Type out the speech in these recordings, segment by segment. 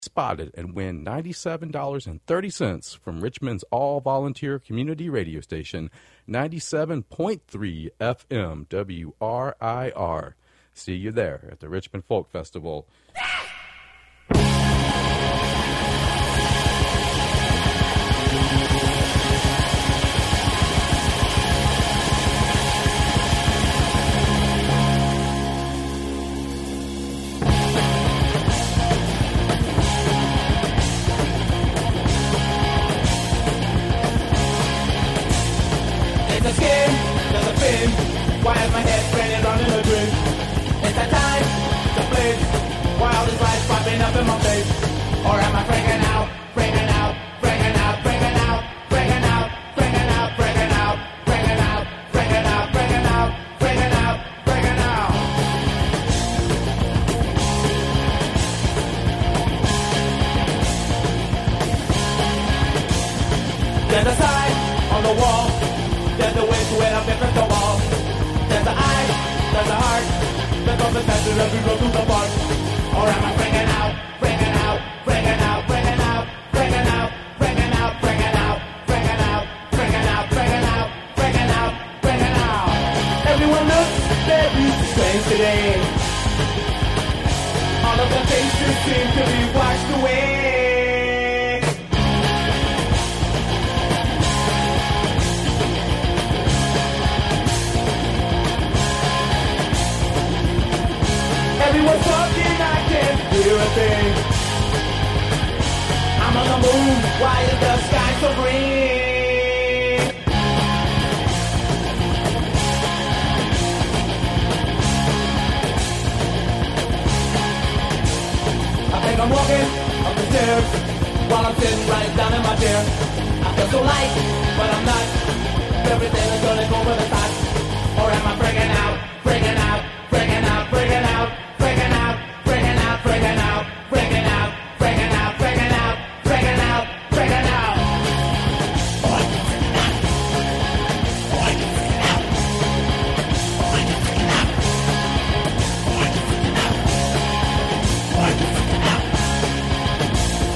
spotted and win $97.30 from Richmond's all-volunteer community radio station, 97.3 FM WRIR. See you there at the Richmond Folk Festival. Why is my head spinning on in a dream? It's that time to play. Wild as life popping up in my face. Or am I freaking out, freaking out, freaking out, freaking out, freaking out, freaking out, freaking out, freaking out, freaking out, freaking out, freaking out, freaking out. There's a sign on the wall. There's a way to it, I'm different to all. There's an eye, there's a heart. There's all the tension as we go through the park. Or am I freaking out, freaking out, freaking out, freaking out, freaking out, freaking out, freaking out, freaking out, freaking out, freaking out, freaking out, freaking out. Everyone looks very strange today. All of the faces seem to be washed away. Everyone's talking, I can't hear a thing. I'm on the moon, why is the sky so green? I think I'm walking up the stairs while I'm sitting right down in my chair. I feel so light, but I'm not. Everything is gonna go over the top. Or am I freaking out, freaking out, freaking out, freaking out? Freaking out, freaking out, freaking out, freaking out, freaking out, freaking out, freaking out, freaking out.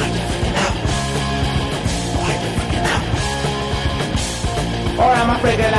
Or am I freaking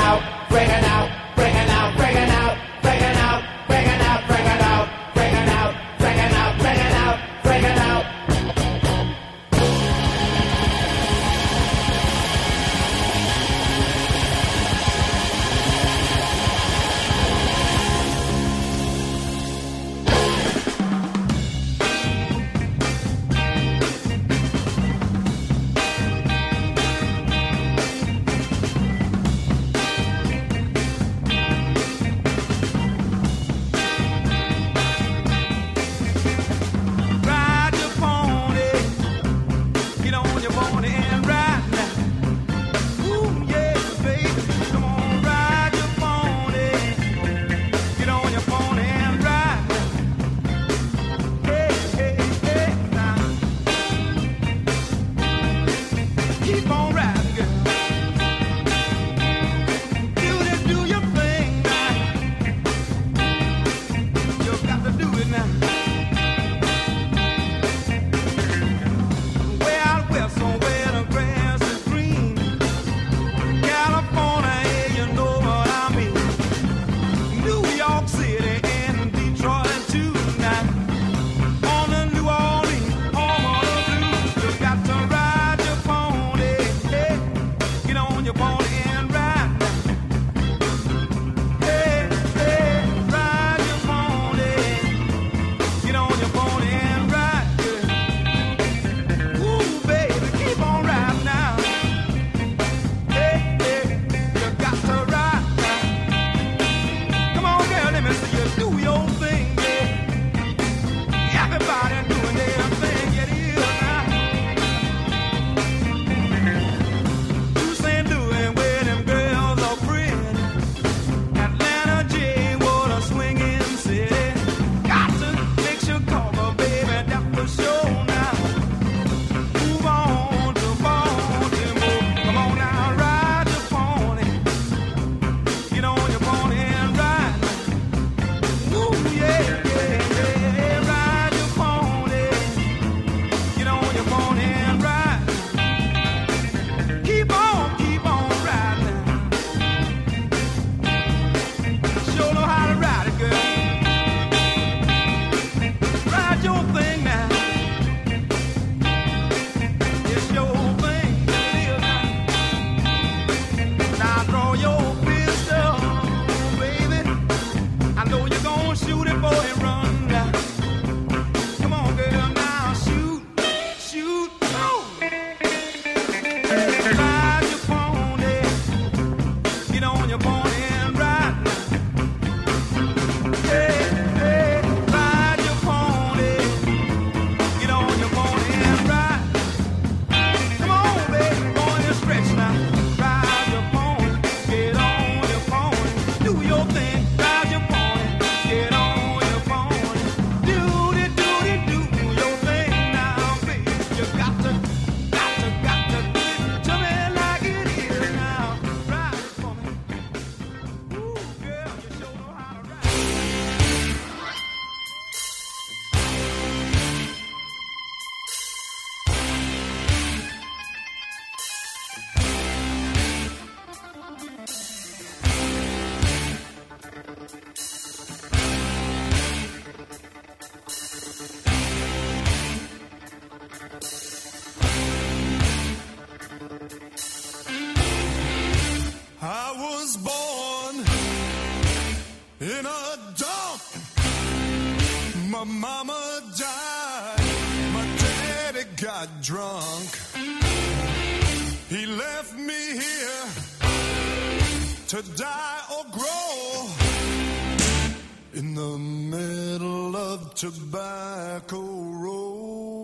got drunk. He left me here to die or grow in the middle of Tobacco Road.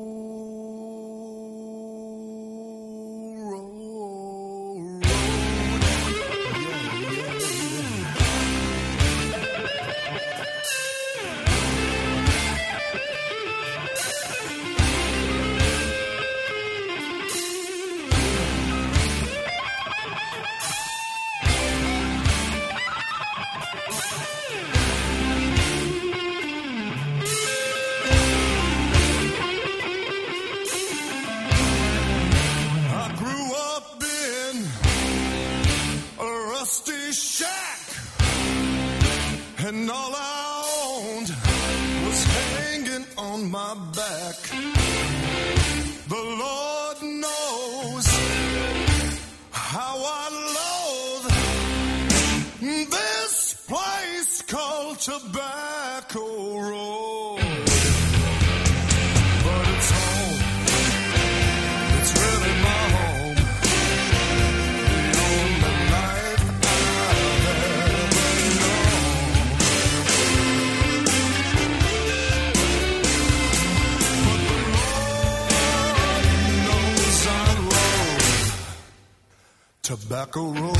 And all I owned was hanging on my back. The Lord knows how I loathe this place called Tobacco Road. But it's home. It's really my home. The only life I've ever known. Tobacco Road.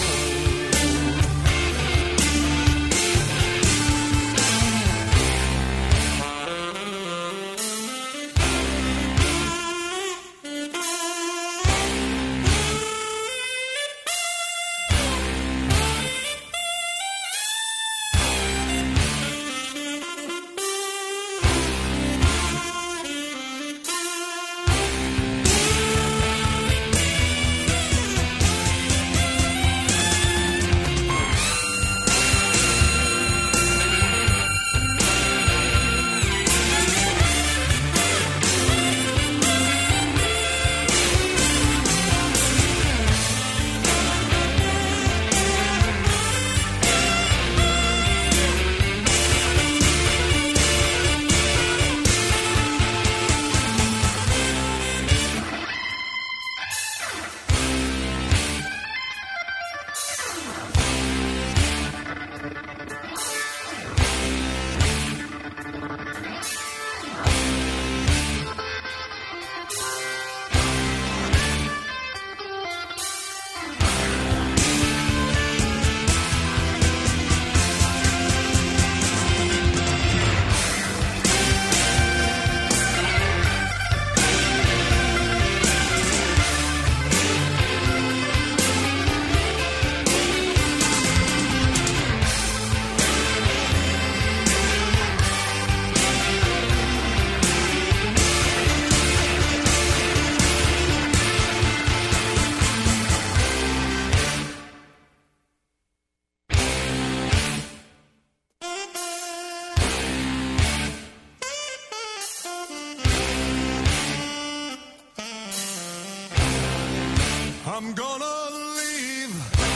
I'm gonna leave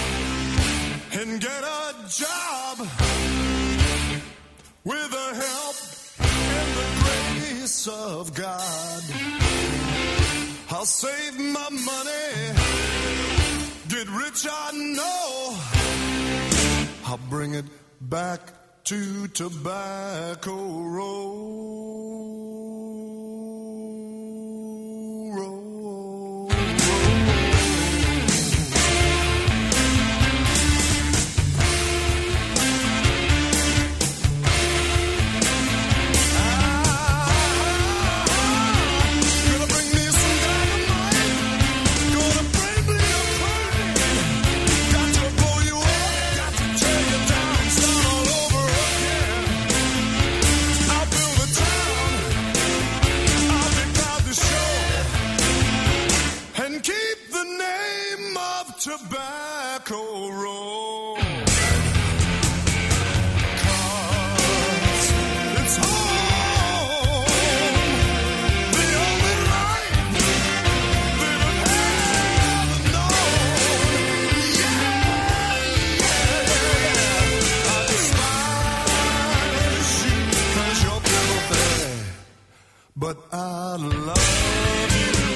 and get a job with the help and the grace of God. I'll save my money, get rich I know. I'll bring it back to Tobacco Road. Tobacco Road, 'cause it's home, the only life that I've ever known. Yeah. I despise you 'cause you're filthy, but I love you.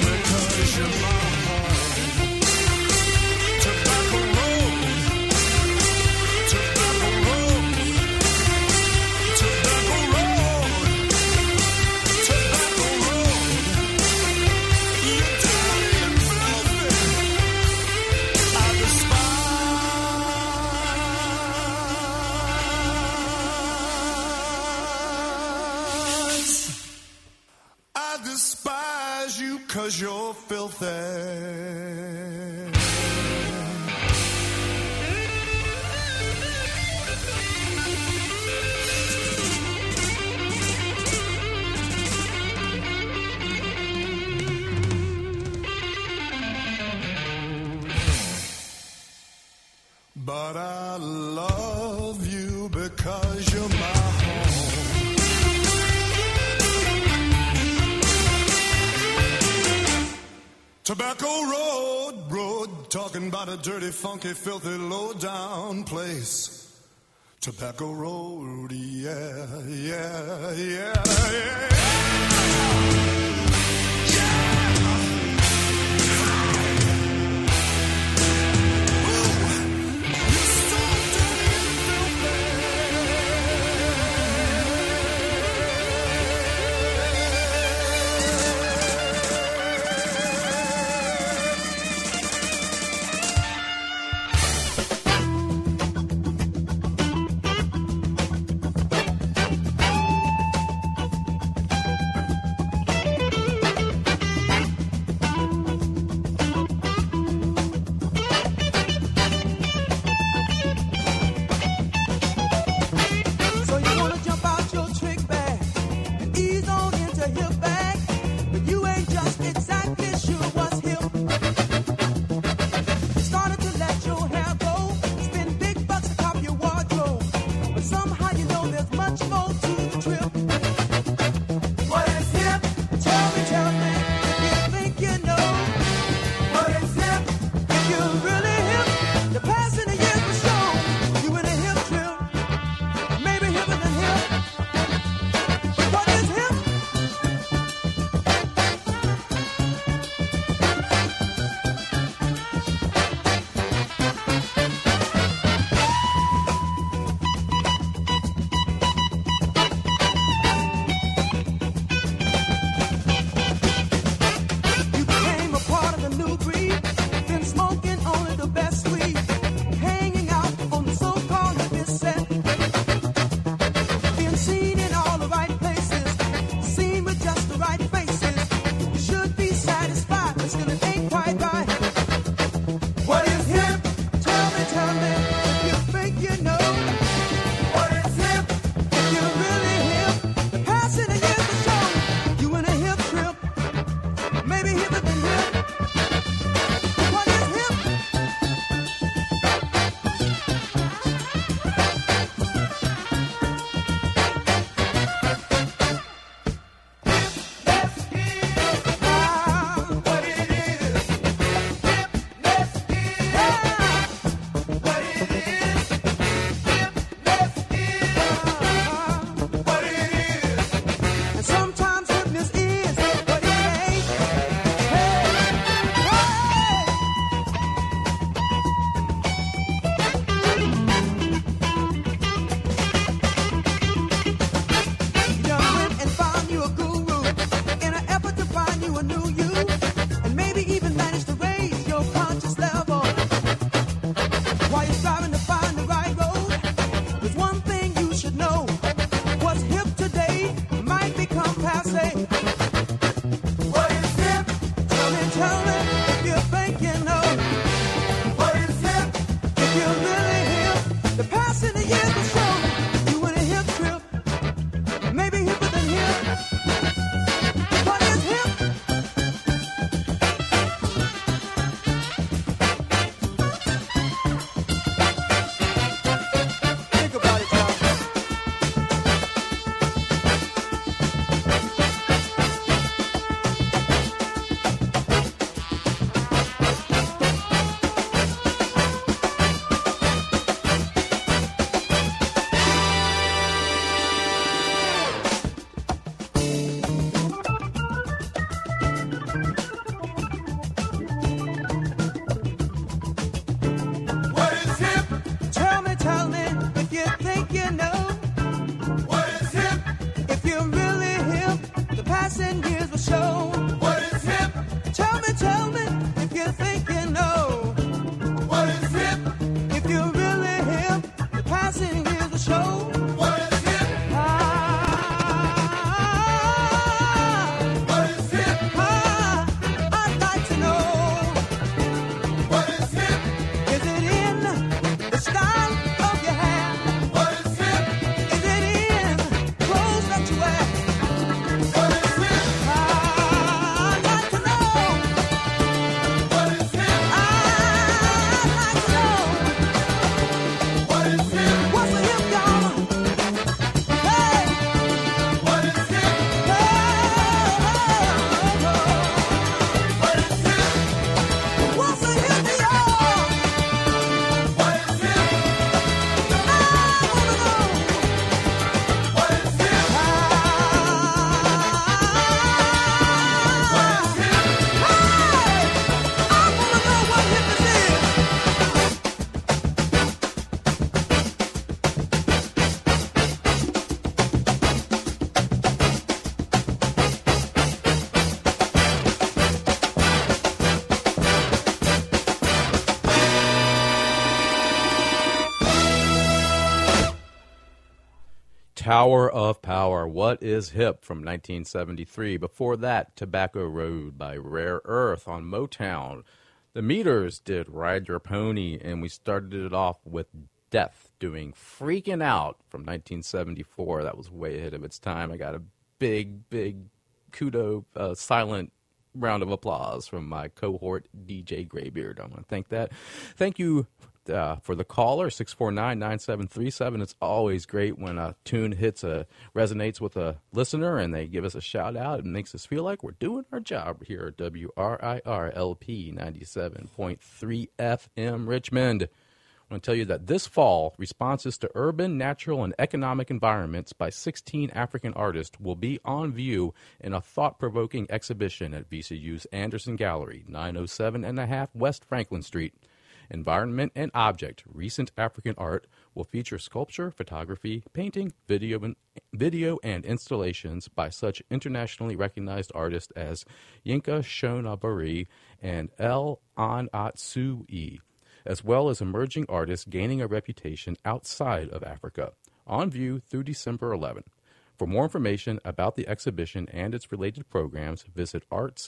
'cause you're filthy. But I love you because you're my home. Tobacco Road, talking about a dirty, funky, filthy, low-down place. Tobacco Road, yeah, yeah, yeah, yeah. Tower of Power, What is Hip from 1973. Before that, Tobacco Road by Rare Earth on Motown. The Meters did Ride Your Pony, and we started it off with Death doing Freaking Out from 1974. That was way ahead of its time. I got a big kudo, silent round of applause from my cohort, DJ Graybeard. I want to thank you for the caller, 649-9737. It's always great when a tune resonates with a listener and they give us a shout out. It makes us feel like we're doing our job here at WRIR-LP 97.3 FM Richmond. I want to tell you that this fall, responses to urban, natural, and economic environments by 16 African artists will be on view in a thought-provoking exhibition at VCU's Anderson Gallery, 907.5 West Franklin Street. Environment and Object, Recent African Art, will feature sculpture, photography, painting, video, and installations by such internationally recognized artists as Yinka Shonaburi and El Anatsui, as well as emerging artists gaining a reputation outside of Africa. On view through December 11. For more information about the exhibition and its related programs, visit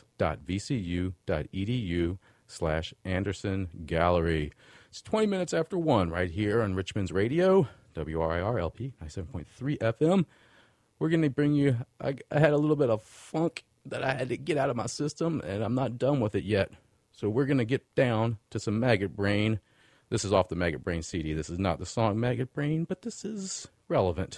arts.vcu.edu/Anderson Gallery. It's 20 minutes after 1 right here on Richmond's Radio, WRIR-LP 97.3 FM. We're going to bring you, I had a little bit of funk that I had to get out of my system, and I'm not done with it yet. So we're going to get down to some Maggot Brain. This is off the Maggot Brain CD. This is not the song Maggot Brain, but this is relevant.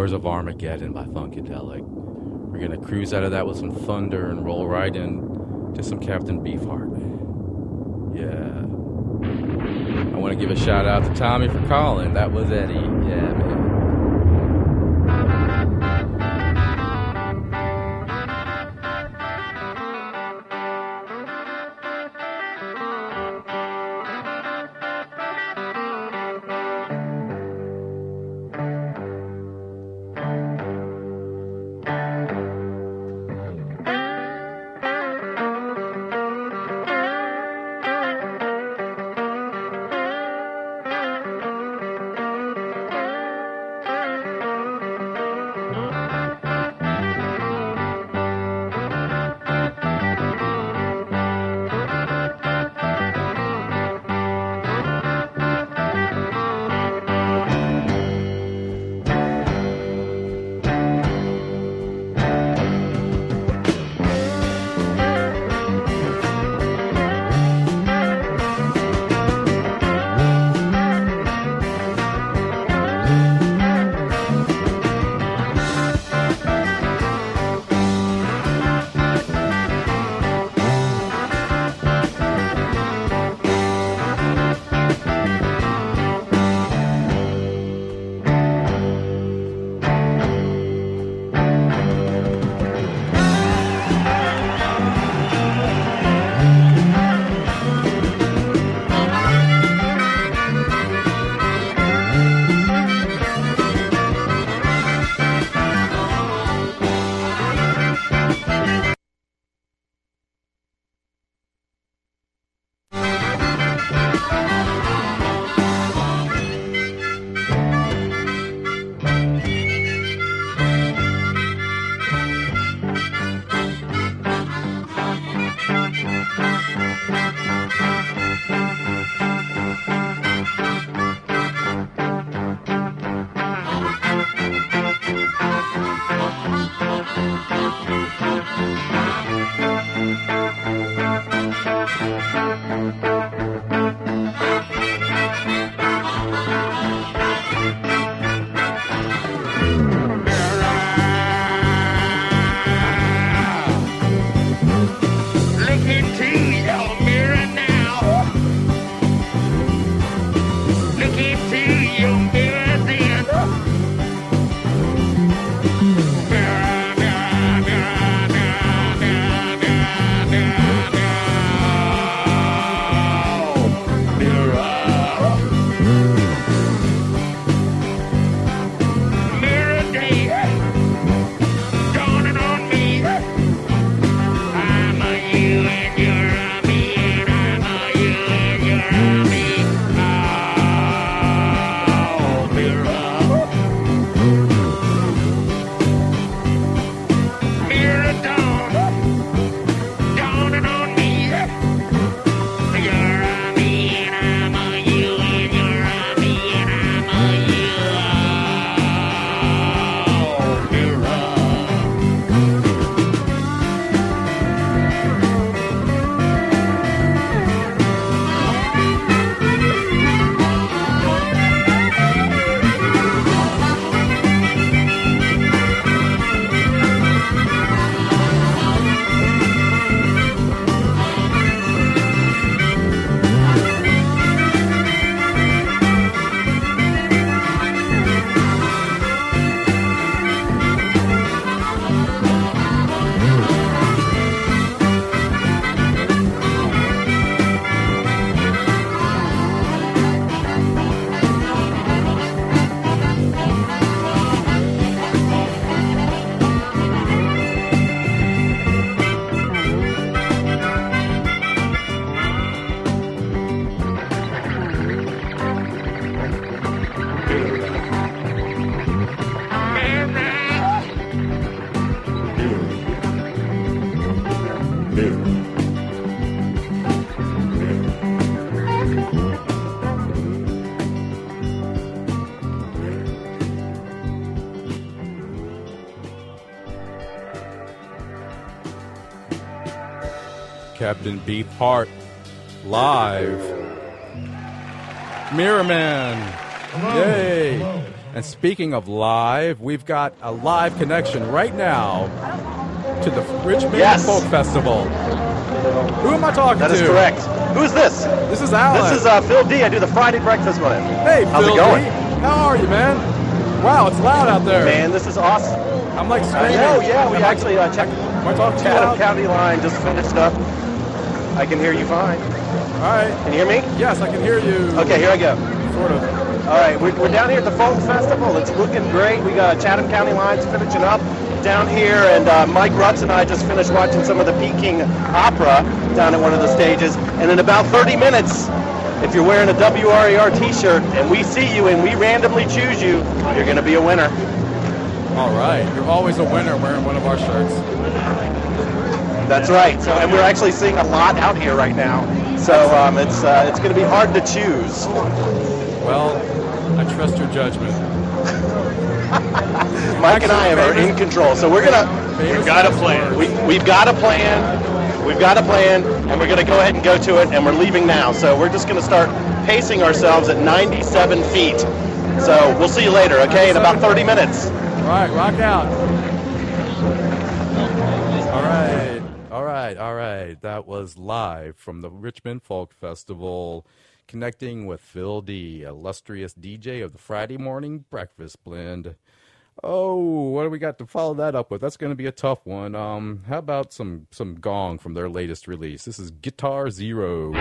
Shores of Armageddon by Funkadelic. We're going to cruise out of that with some thunder and roll right in to some Captain Beefheart. Yeah. I want to give a shout out to Tommy for calling. That was Eddie. Yeah, man. Captain Beefheart live. Mirror Man. Hello. Yay. Hello. And speaking of live, we've got a live connection right now to the Richmond Folk Festival. Who am I talking to? That is correct. Who's this? This is Alan. This is Phil D. I do the Friday breakfast with him. Hey, how's Phil it going? D. How are you, man? Wow, it's loud out there. Man, this is awesome. I'm like screaming. We actually checked the Chatham County line, just finished up. I can hear you fine. All right. Can you hear me? Yes, I can hear you. Okay, here I go. Sort of. All right, we're down here at the Folk Festival. It's looking great. We got Chatham County lines finishing up down here, and Mike Rutz and I just finished watching some of the Peking opera down at one of the stages. And in about 30 minutes, if you're wearing a WRAR t-shirt and we see you and we randomly choose you, you're going to be a winner. All right. You're always a winner wearing one of our shirts. That's right. So, and we're actually seeing a lot out here right now. So it's going to be hard to choose. Well, I trust your judgment. Mike and I are in control. So we've got a plan. We've got a plan. We've got a plan, and we're going to go ahead and go to it, and we're leaving now. So we're just going to start pacing ourselves at 97 feet. So we'll see you later, okay, in about 30 minutes. All right, rock out. All right. That was live from the Richmond Folk Festival, connecting with Phil D., illustrious DJ of the Friday Morning Breakfast Blend. Oh, what do we got to follow that up with? That's going to be a tough one. How about some Gong from their latest release? This is Guitar Zero.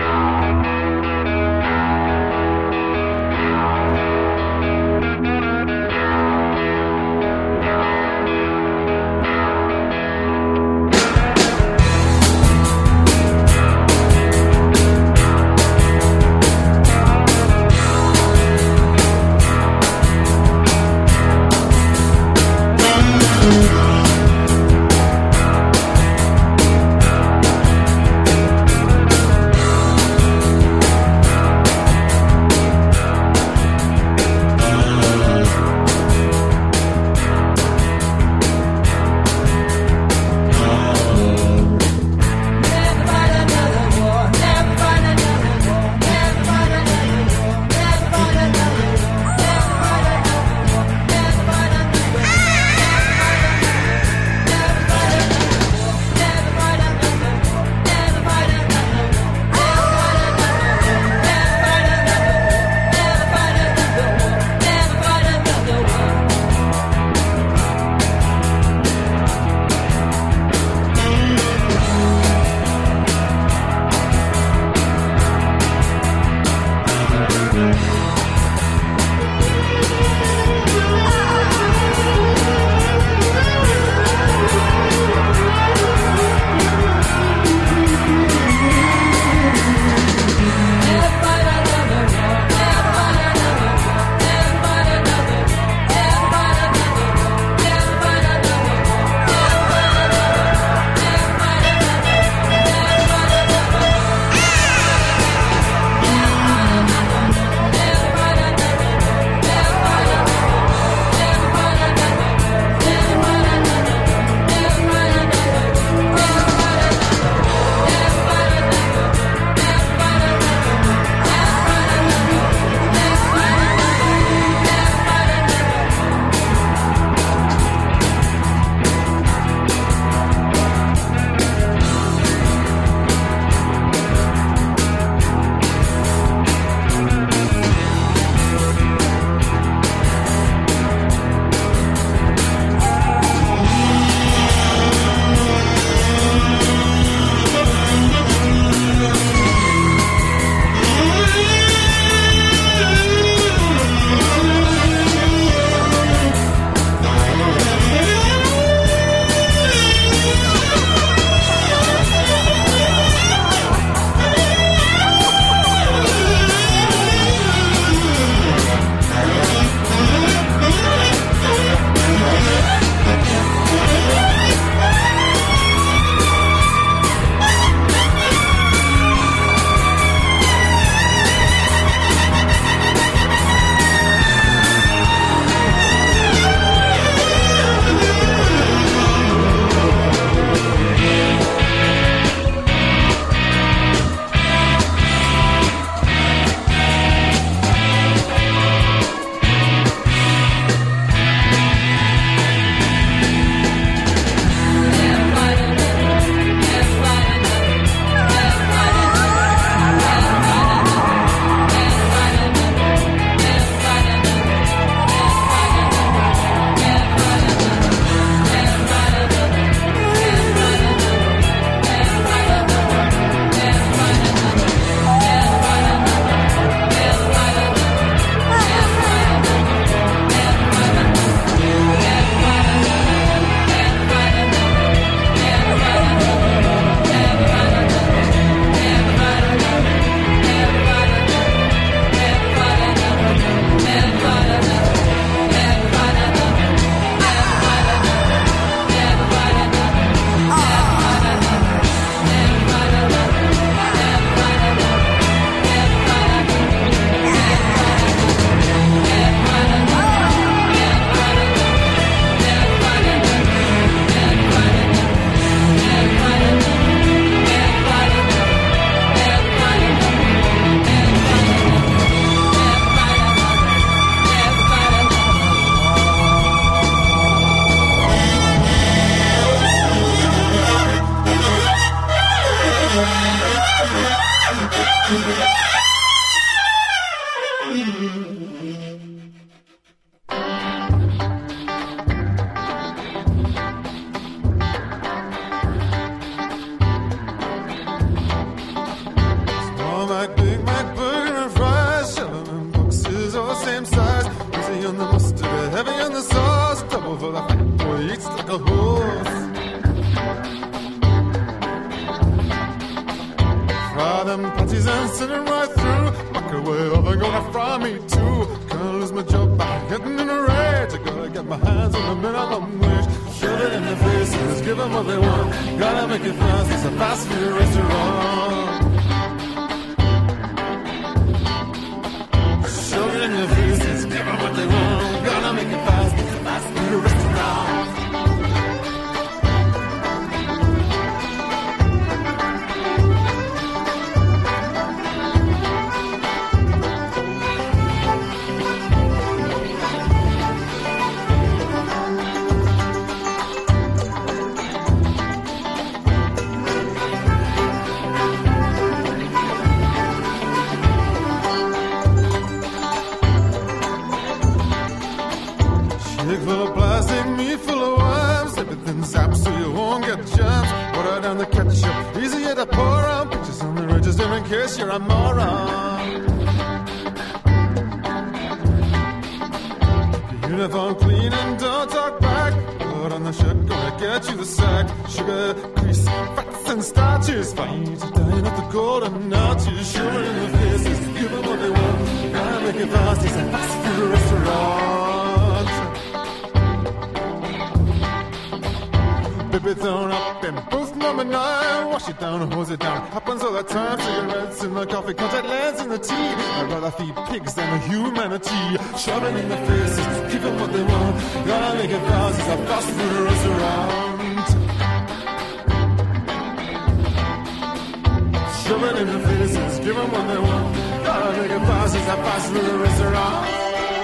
Small Mac, Big Mac, burger and fries, shelling in boxes all same size. Easy on the mustard, heavy on the sauce, double for the fat boy eats like a horse. Fry them patties and send it right through. Microwave oven gonna fry me too. Gonna lose my job by getting in a rage. I gotta get my hands on the minimum wage. Shove it in their faces, give them what they want. Gotta make it fast, it's a fast food restaurant. Shove it in their faces, give them what they want. Gotta make it fast, it's a fast food restaurant. Full of plastic, me full of worms. Everything's zapped so you won't get germs. Water down the ketchup, easier to pour on. Pictures on the register in case you're a moron. Keep your uniform clean and don't talk back. Put on the shirt, gonna get you the sack. Sugar, grease, fats and starches. Fight to dine at the golden notches. Show it in the faces, give them what they want. Gotta make it fast, it's a fast food restaurant. Baby thrown up in booth number 9. Wash it down, hose it down. Happens all the time. Cigarettes in the coffee, contact lens in the tea. I'd rather feed pigs than humanity. Shove it in the faces, give them what they want. Gotta make it fast, it's a fast food restaurant. Shove it in the faces, give them what they want. Gotta make it fast, it's a fast food restaurant.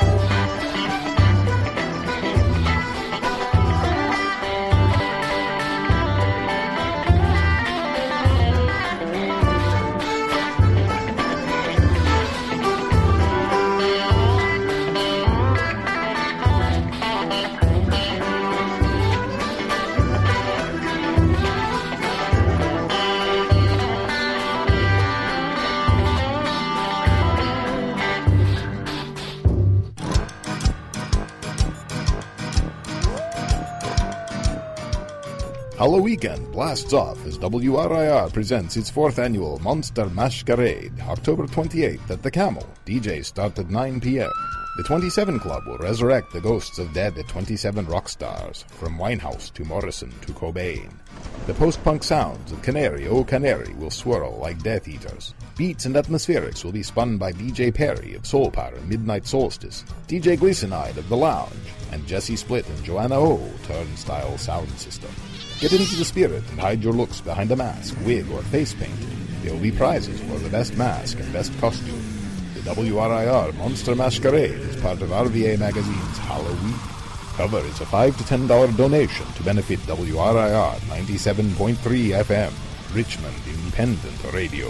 Halloween blasts off as WRIR presents its 4th annual Monster Masquerade, October 28th at the Camel. DJs start at 9 p.m. The 27 Club will resurrect the ghosts of dead 27 rock stars, from Winehouse to Morrison to Cobain. The post-punk sounds of Canary, O Canary will swirl like Death Eaters. Beats and atmospherics will be spun by DJ Perry of Soul Power Midnight Solstice, DJ Gleasonide of The Lounge, and Jesse Split and Joanna O Turnstile Sound System. Get into the spirit and hide your looks behind a mask, wig, or face paint. There will be prizes for the best mask and best costume. The WRIR Monster Masquerade is part of RVA Magazine's Halloween. Cover is a $5 to $10 donation to benefit WRIR 97.3 FM, Richmond Independent Radio.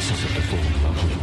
pieces of the full lovely.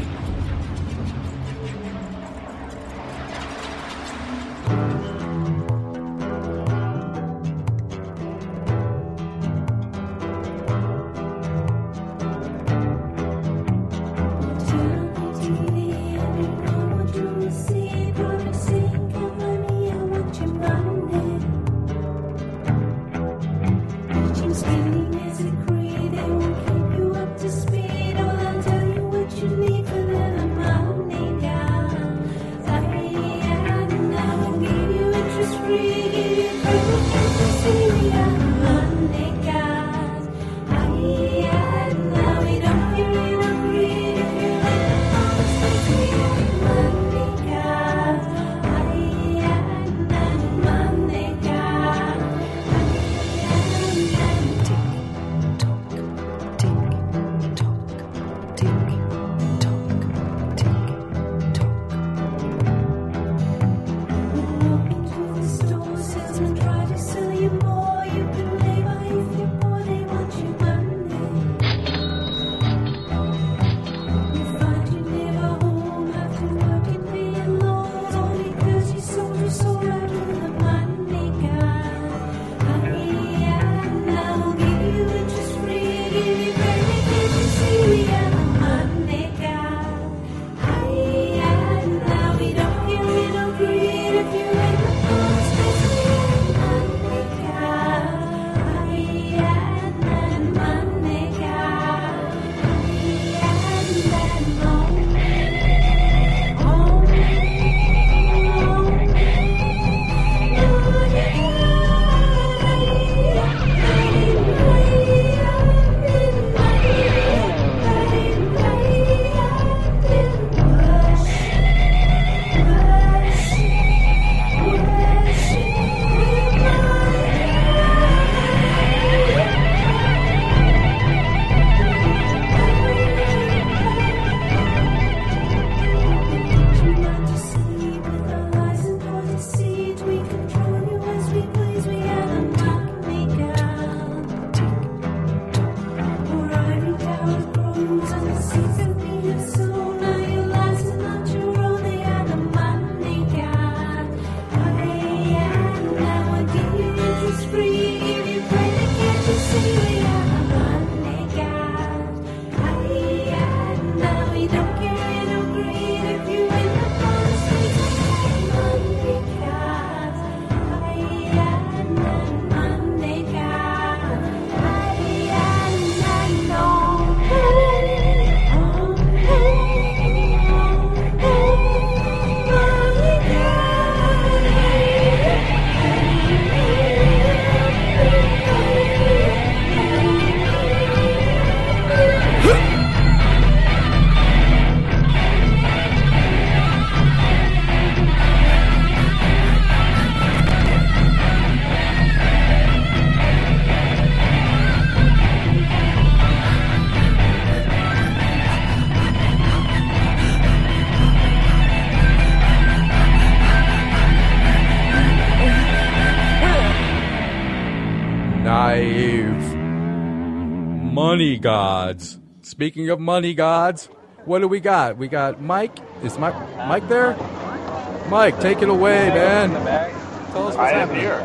Money gods. Speaking of money gods, what do we got? We got Mike. Is Mike there? Mike, take it away, man. Tell us what's happening. Here.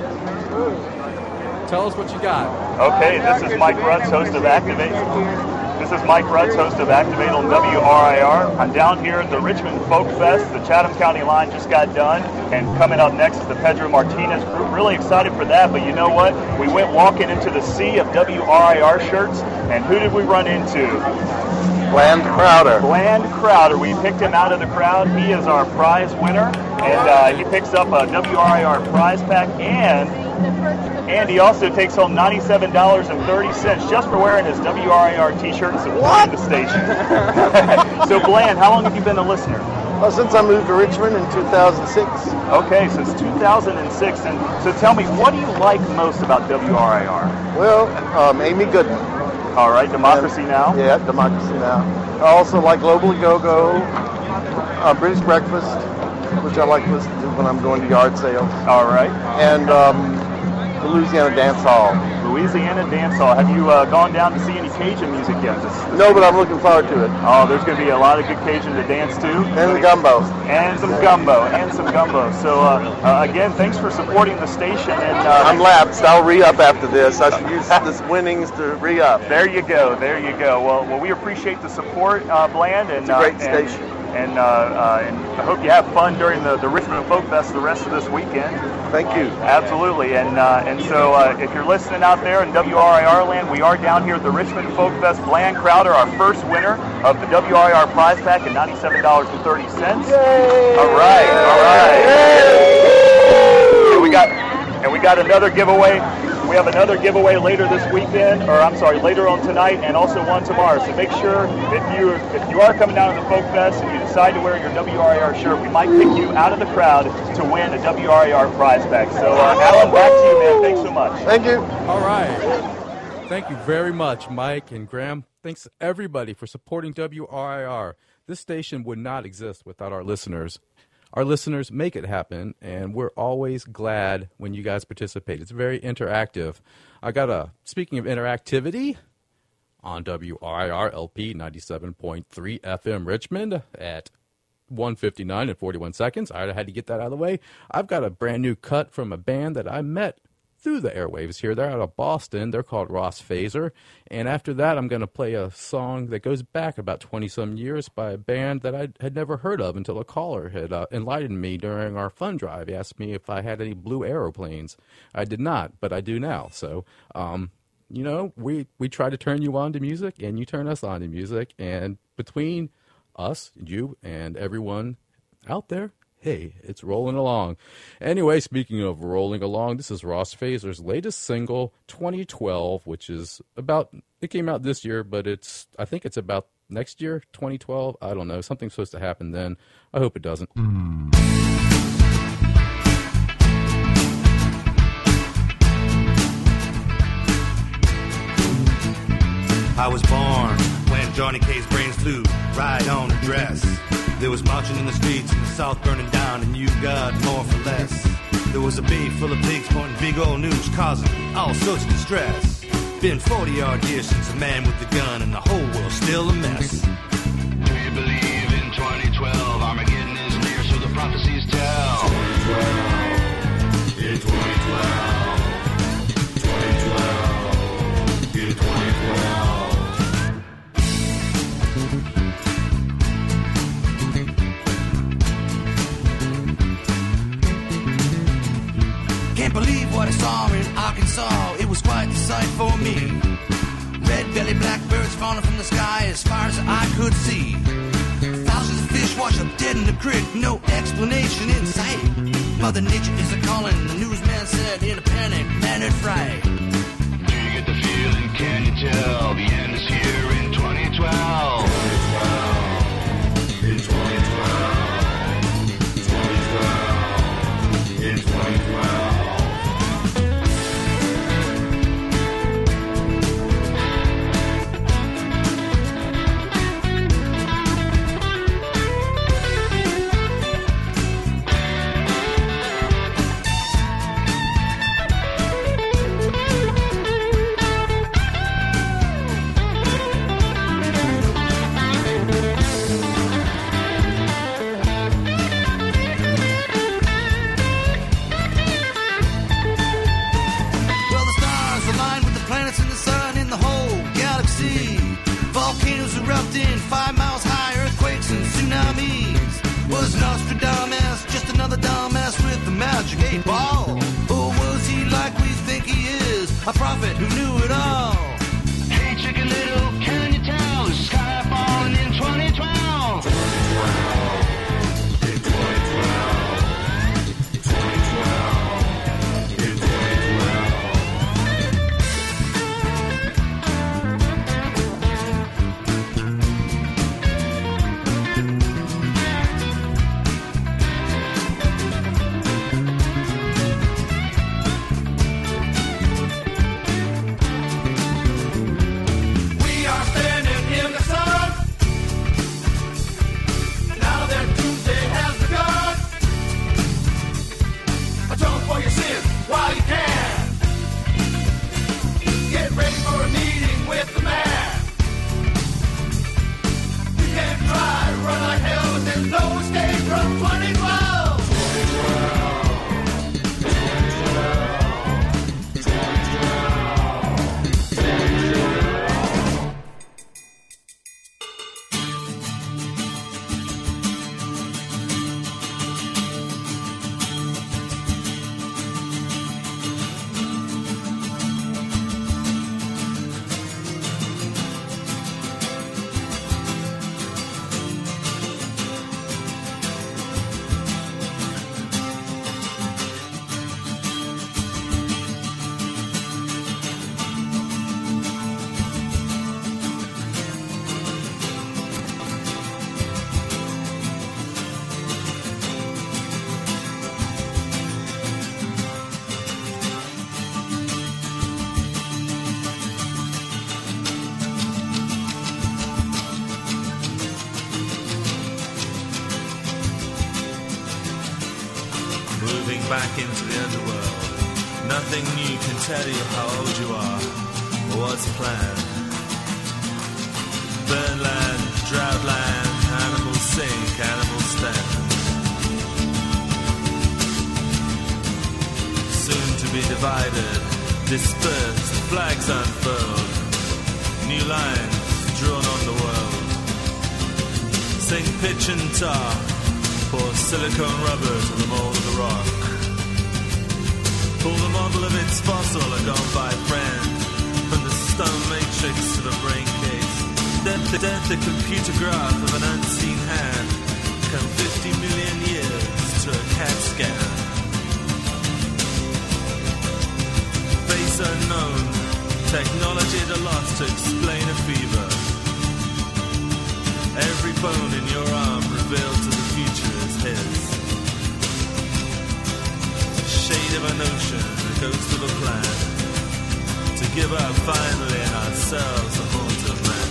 Tell us what you got. Okay, this is Mike Rutz, host of Activate. This is Mike Rutz, host of Activate on WRIR. I'm down here at the Richmond Folk Fest. The Chatham County line just got done, and coming up next is the Pedro Martinez group. Really excited for that, but you know what? We went walking into the sea of WRIR shirts, and who did we run into? Bland Crowder. Bland Crowder. We picked him out of the crowd. He is our prize winner, and he picks up a WRIR prize pack, and he also takes home $97.30 just for wearing his WRIR t-shirt and supporting the station. So, Bland, how long have you been a listener? Well, since I moved to Richmond in 2006. Okay, since 2006. And so tell me, what do you like most about WRIR? Well, Amy Goodman. All right, Democracy Now? Yeah, Democracy Now! I also like Globally Go-Go, British Breakfast, which I like to listen to when I'm going to yard sales. All right. And Louisiana Dance Hall. Louisiana Dance Hall. Have you gone down to see any Cajun music yet? No, but I'm looking forward to it. Oh, there's going to be a lot of good Cajun to dance to. And the gumbo. And some gumbo. So, again, thanks for supporting the station. And I'm lapsed. I'll re-up after this. I should use this winnings to re-up. There you go. Well, we appreciate the support, Bland. And, it's a great station. And I hope you have fun during the Richmond Folk Fest the rest of this weekend. Thank you. Absolutely. And so if you're listening out there in WRIR land, we are down here at the Richmond Folk Fest. Bland Crowder, our first winner of the WRIR prize pack at $97.30. Yay! All right. And we got another giveaway. We have another giveaway later this weekend, later on tonight, and also one tomorrow. So make sure if you are coming down to the Folk Fest and you decide to wear your WRIR shirt, we might pick you out of the crowd to win a WRIR prize pack. So Alan, back to you, man. Thanks so much. Thank you. All right. Thank you very much, Mike and Graham. Thanks everybody for supporting WRIR. This station would not exist without our listeners. Our listeners make it happen, and we're always glad when you guys participate. It's very interactive. Speaking of interactivity, on WRIR LP 97.3 FM Richmond at 1:59 and 41 seconds. I had to get that out of the way. I've got a brand new cut from a band that I met through the airwaves here. They're out of Boston. They're called Ross Phaser. And after that, I'm going to play a song that goes back about 20-some years by a band that I had never heard of until a caller had enlightened me during our fund drive. He asked me if I had any Blue Aeroplanes. I did not, but I do now. So, we try to turn you on to music, and you turn us on to music. And between us, you, and everyone out there, hey, it's rolling along. Anyway, speaking of rolling along, this is Ross Phaser's latest single, 2012, which is it came out this year, but I think it's about next year, 2012. I don't know. Something's supposed to happen then. I hope it doesn't. I was born when Johnny K's brains flew right on the dress. There was marching in the streets and the South burning down, and you got more for less. There was a bay full of pigs pointing big old news, causing all sorts of distress. Been 40-odd years since a man with a gun, and the whole world's still a mess. Do you believe in 2012? Armageddon is near, so the prophecies tell. 2012, in 2012, 2012, in 2012. Can't believe what I saw in Arkansas. It was quite the sight for me. Red-bellied blackbirds falling from the sky as far as I could see. Thousands of fish wash up dead in the creek, no explanation in sight. Mother Nature is a-calling, the newsman said in a panic, mannered fright. Do you get the feeling, can you tell? The end is here in 2012. 2012, in 2012, 2012, in 2012. Erupting 5 miles high, earthquakes and tsunamis. Was Nostradamus just another dumbass with a magic 8-ball? Or was he like we think he is, a prophet who knew it all? Hey chicken little, can you tell? The sky falling in 2012. 2012, in 2012, 2012, in 2012. back into the underworld. Nothing new can tell you how old you are or what's planned. Burnland, droughland, animals sink, animals stand. Soon to be divided, dispersed, flags unfurled. New lines drawn on the world. Sink pitch and tar, pour silicone rubber to the mold of the rock. Pull the model of its fossil, a gone by friend, from the stone matrix to the brain case. Death, the computer graph of an unseen hand. Come 50 million years to a CAT scan. Face unknown, technology at a loss to explain a fever. Every bone in your arm revealed to the future is his. A shade of a notion, a ghost of a plan. To give up finally in ourselves the haunt of man.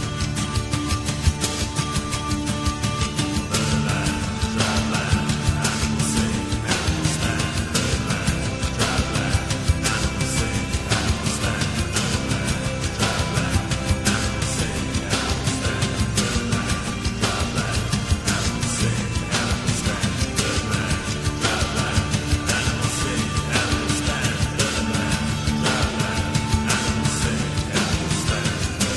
Birdland, droughland, animals sing, animals stand. Birdland, droughland, animals sing, animals stand. Birdland, droughland, animals sing, animals stand. Birdland, droughland, animals sing, animals stand. Birdland, droughland, animals sing, animals stand. Birdland, droughland, animals sing, animals stand.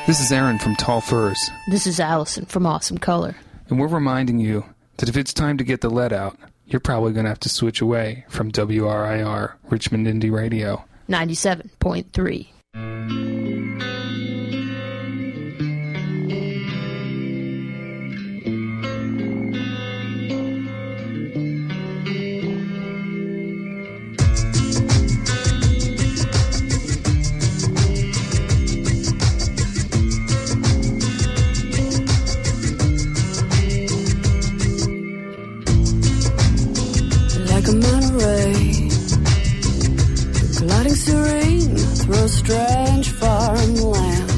This is Aaron from Tall Furs. This is Allison from Awesome Color. And we're reminding you that if it's time to get the lead out, you're probably going to have to switch away from WRIR, Richmond Indie Radio. 97.3. Like a Monterey, gliding serene through a strange foreign land,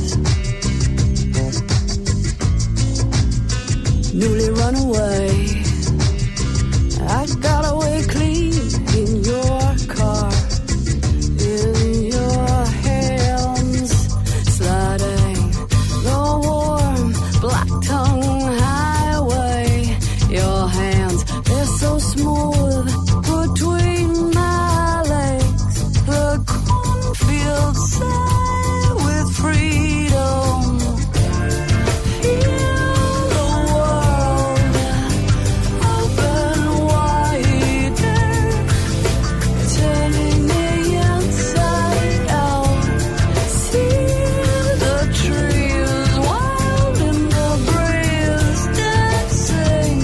newly run away. I got away clean in your car, in your hands, sliding the warm black tongue highway. Your hands, they're so smooth between my legs. The cornfields sigh with freedom. Feel the world open wider, turning me inside out. See the trees wild in the breeze, dancing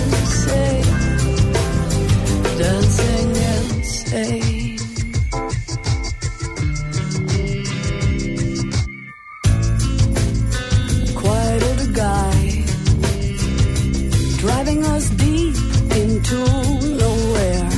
insane, dancing insane. Quiet older guy, driving us deep into nowhere.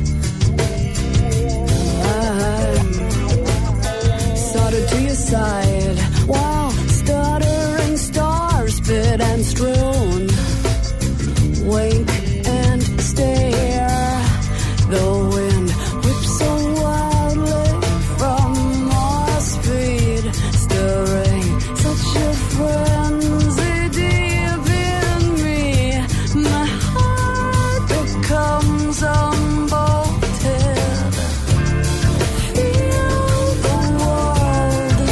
I'm soldered to your side while stuttering stars spit and strewn. Wink and stare. The wind whips so wildly from our speed, stirring such a frenzy deep in me. My heart becomes unbolted. Feel the world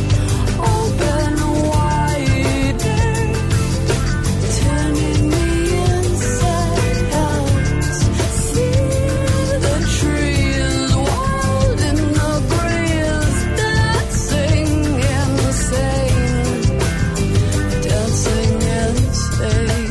open wider, turning me inside out. See the trees wild in the breeze, dancing insane, dancing insane.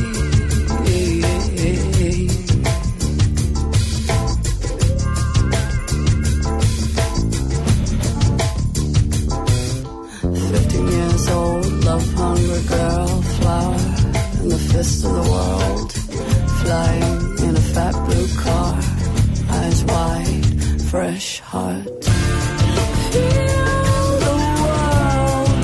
15 years old, love-hungry girl, flower in the fist of the world, flying in a fat blue car, eyes wide, fresh heart. Feel the world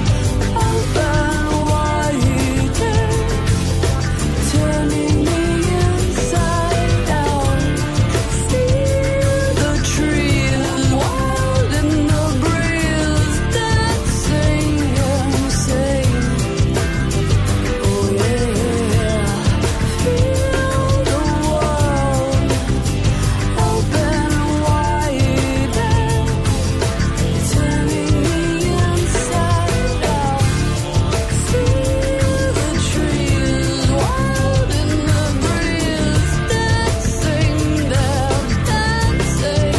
open wider, turning me inside out. See the trees wild in the breeze, dancing insane. Oh yeah, feel the world open wider, turning me inside out. See the trees wild in the breeze, dancing there, dancing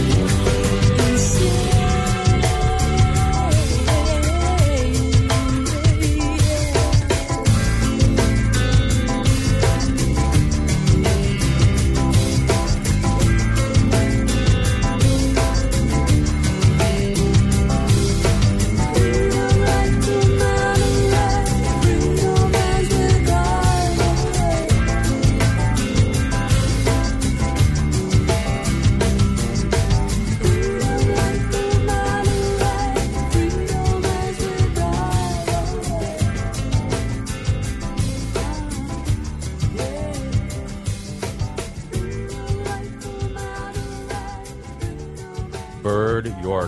Bird York.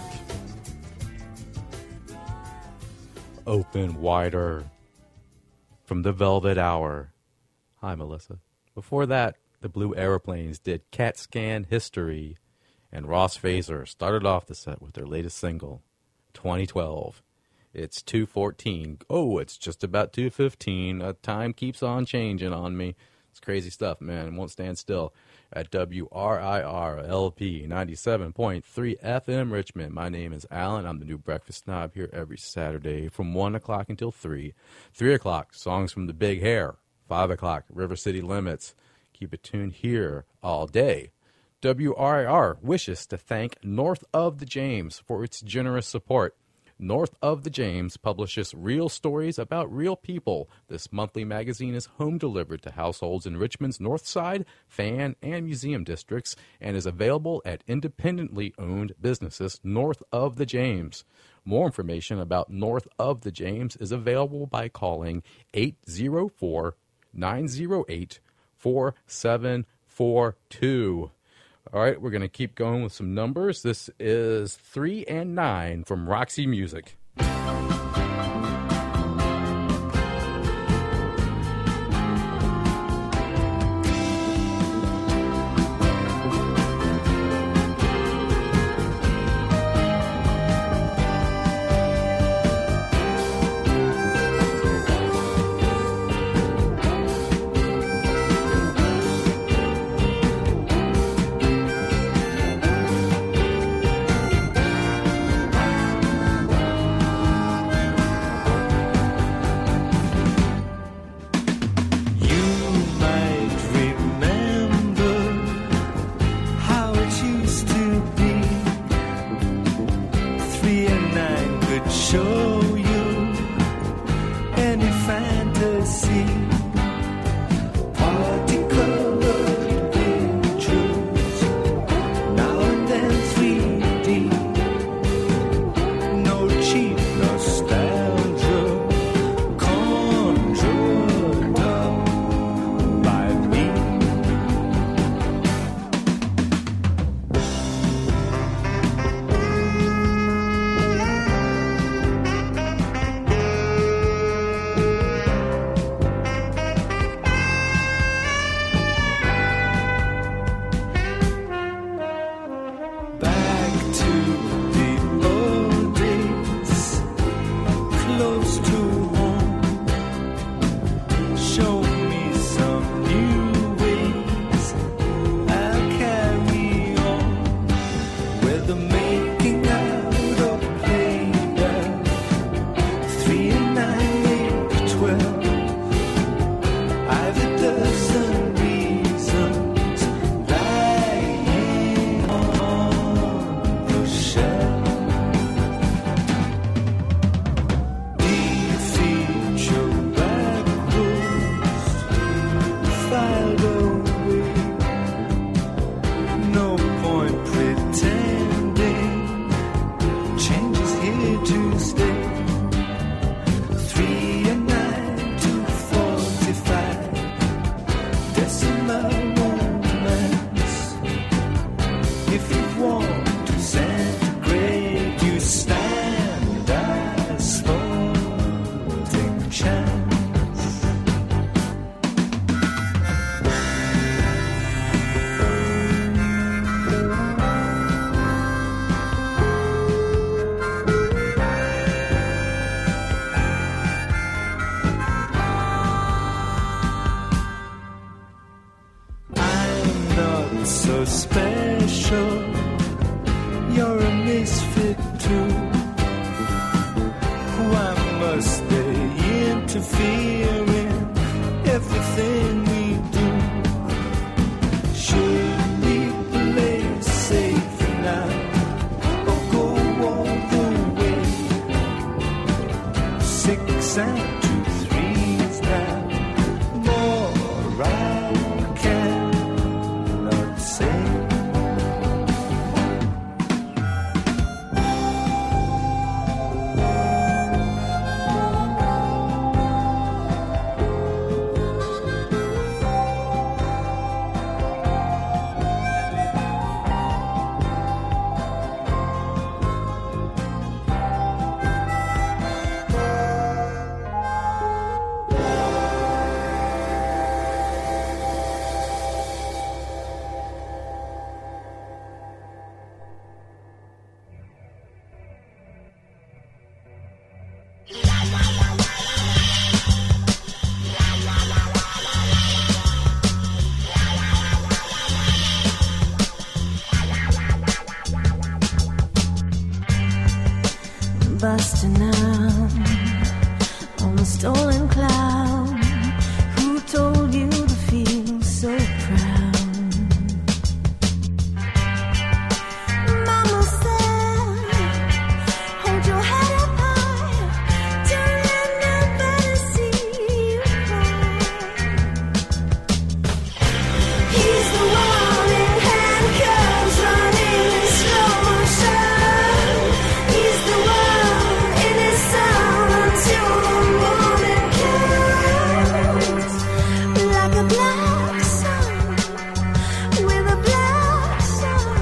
Open wider. From the Velvet Hour. Hi, Melissa. Before that, the Blue Aeroplanes did CAT Scan History, and Ross Fraser started off the set with their latest single, 2012. It's 2:14. Oh, it's just about 2:15. Time keeps on changing on me. It's crazy stuff, man. It won't stand still. At WRIR-LP 97.3 FM Richmond. My name is Alan. I'm the new breakfast snob here every Saturday from 1 o'clock until 3. 3 o'clock, songs from the Big Hair. 5 o'clock, River City Limits. Keep it tuned here all day. WRIR wishes to thank North of the James for its generous support. North of the James publishes real stories about real people. This monthly magazine is home delivered to households in Richmond's North Side, Fan, and Museum districts and is available at independently owned businesses north of the James. More information about North of the James is available by calling 804-908-4742. All right, we're going to keep going with some numbers. This is 3 and 9 from Roxy Music. busting out on a stolen cloud. Who told you to feel so proud? Mama said, hold your head up high, don't let nobody see you cry. He's the one in handcuffs running in slow motion. He's the one in his sound until the morning comes. Like a black sun with a black sun.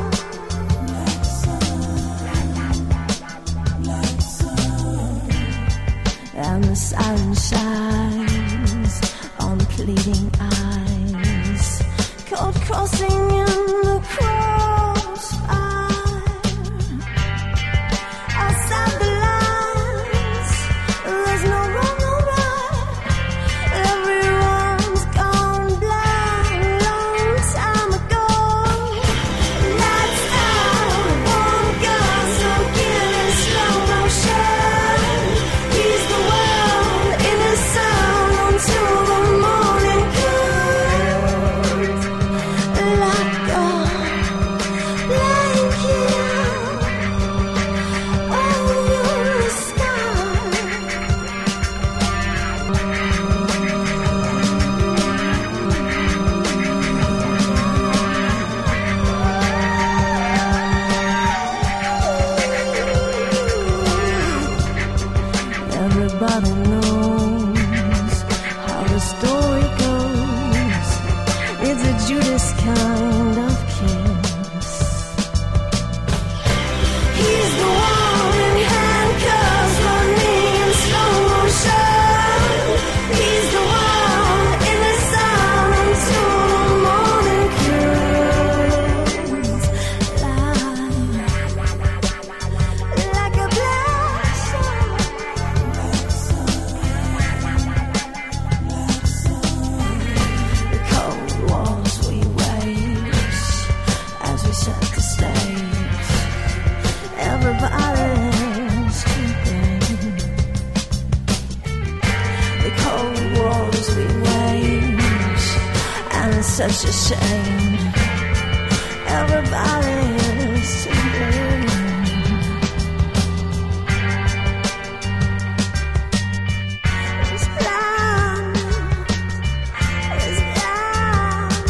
And the siren shines on pleading eyes, caught crossing in the crossfire. Outside the lines, there's no wrong, no right. Everyone's gone blind long time ago. Lights out, one gun, smoking in slow motion. He's the one in his sound until the morning comes. Like a blanket over the sky. Everybody knows how the story goes. It's a Judas kind of kiss. He's the one in handcuffs running in slow motion. He's the one in the sun until the morning comes. Like a black sun. The cold walls we wage as we set the stage. Everybody's creeping. The cold walls we wage, and it's such a shame. Everybody's sleeping. It's blind. It's blind.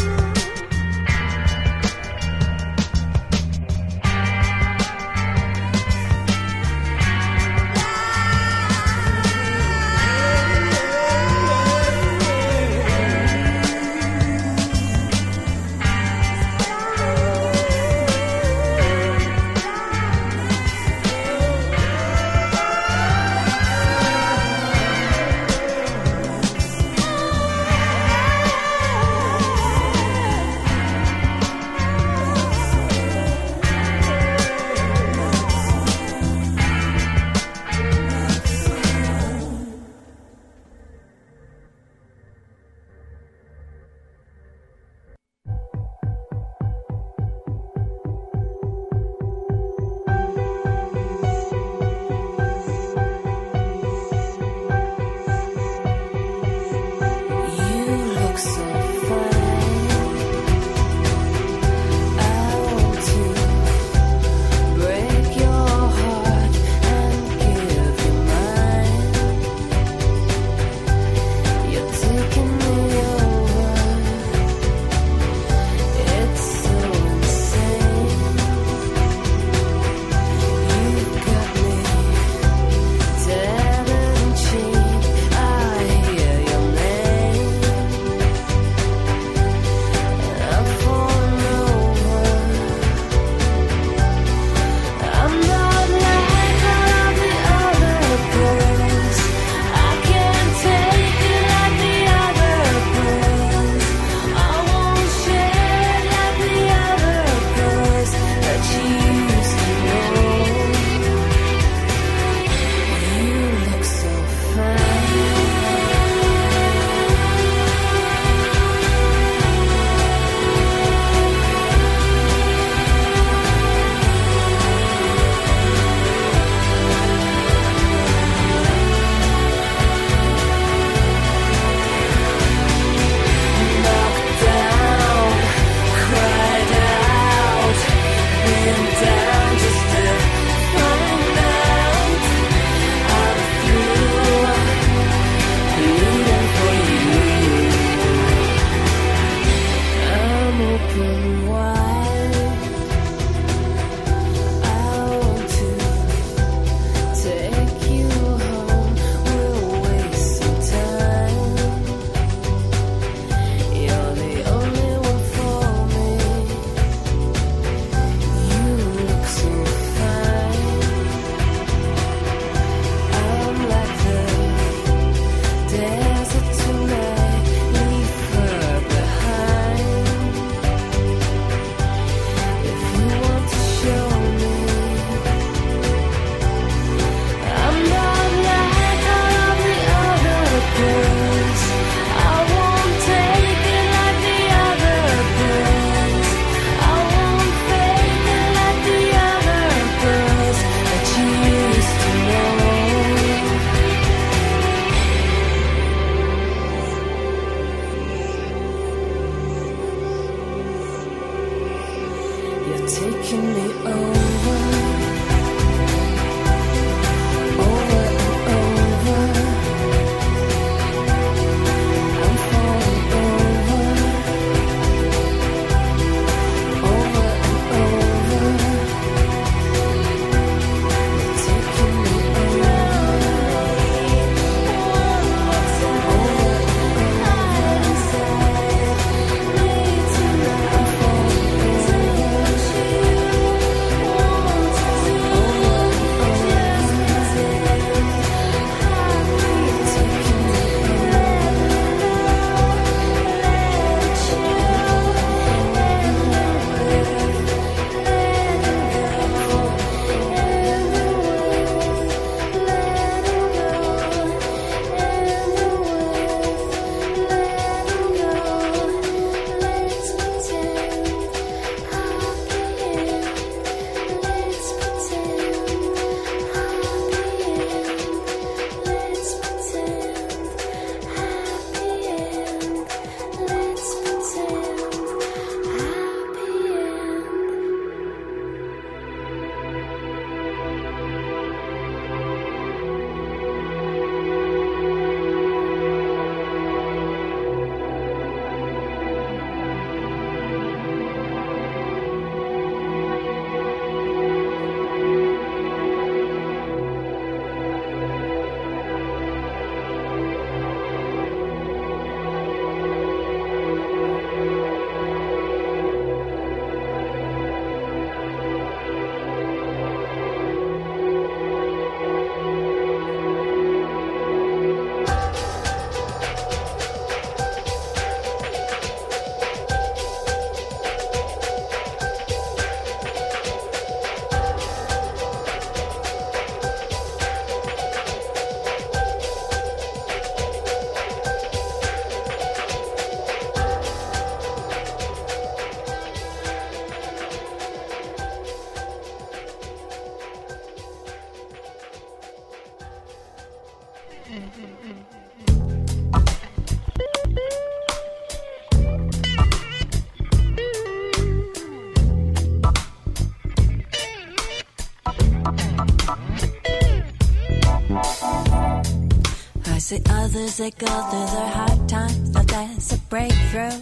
I see others that go through their hard times, but there's a breakthrough.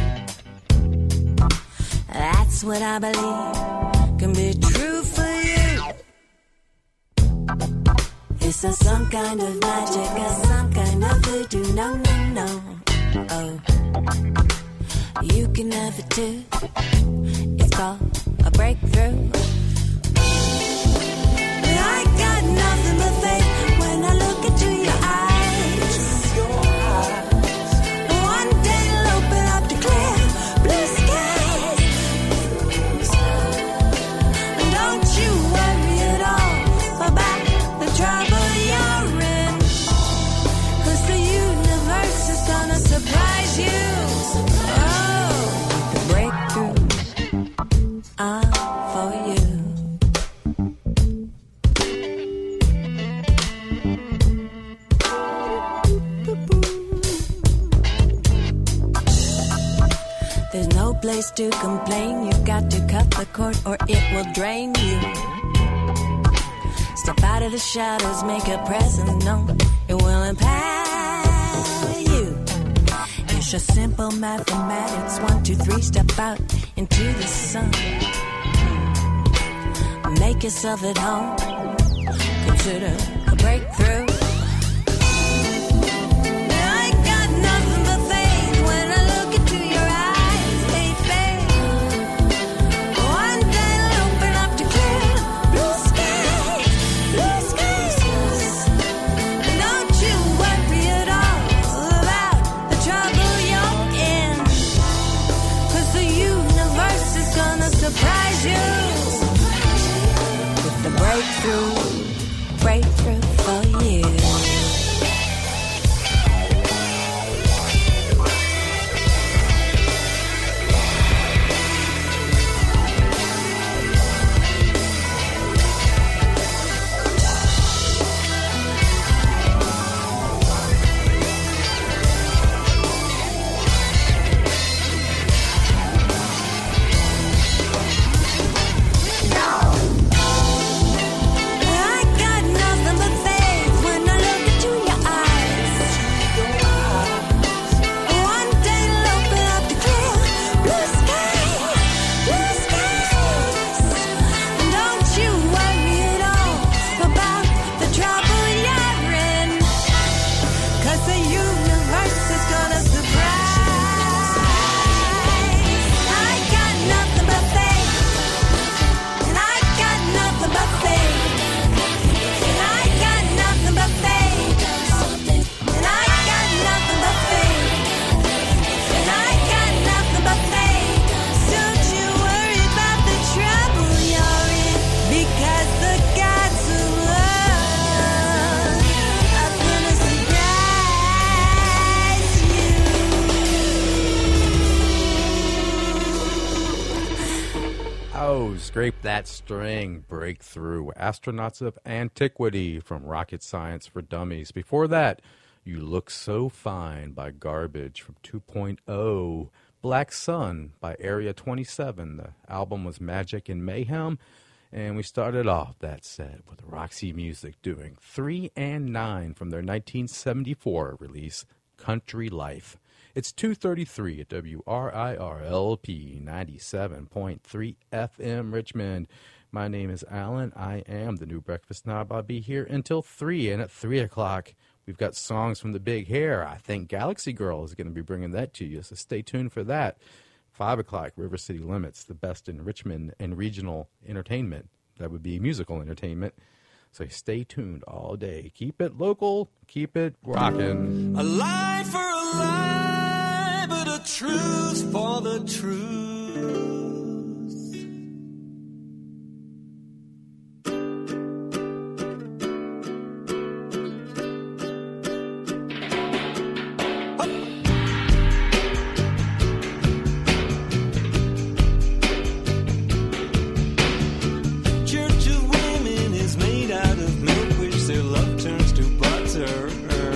That's what I believe can be true for you. It's not some kind of magic or some kind of voodoo, no, no, no. Oh, you can have it too. It's called a breakthrough. I got nothing but faith when I look into your eyes. One day it'll open up to clear blue skies. Don't you worry at all about the trouble you're in, 'cause the universe is gonna surprise you. Oh, the breakthroughs are for you. There's no place to complain. You've got to cut the cord or it will drain you. Step out of the shadows, make a presence known. It will empower you. It's just simple mathematics. 1, 2, 3, step out into the sun. Make yourself at home. Consider a breakthrough. Surprise you with the breakthrough for you. Scrape That String, Breakthrough, Astronauts of Antiquity from Rocket Science for Dummies. Before that, You Look So Fine by Garbage from 2.0, Black Sun by Area 27. The album was Magic and Mayhem, and we started off that set with Roxy Music doing 3 and 9 from their 1974 release, Country Life. It's 2:33 at WRIR-LP 97.3 FM Richmond. My name is Alan. I am the new Breakfast Knob. I'll be here until 3, and at 3 o'clock, we've got songs from the Big Hair. I think Galaxy Girl is going to be bringing that to you, so stay tuned for that. 5 o'clock, River City Limits, the best in Richmond and regional entertainment. That would be musical entertainment. So stay tuned all day. Keep it local. Keep it rockin'. A lie for a lie, but a truth for the truth. Church of Women is made out of milk, which their love turns to butter.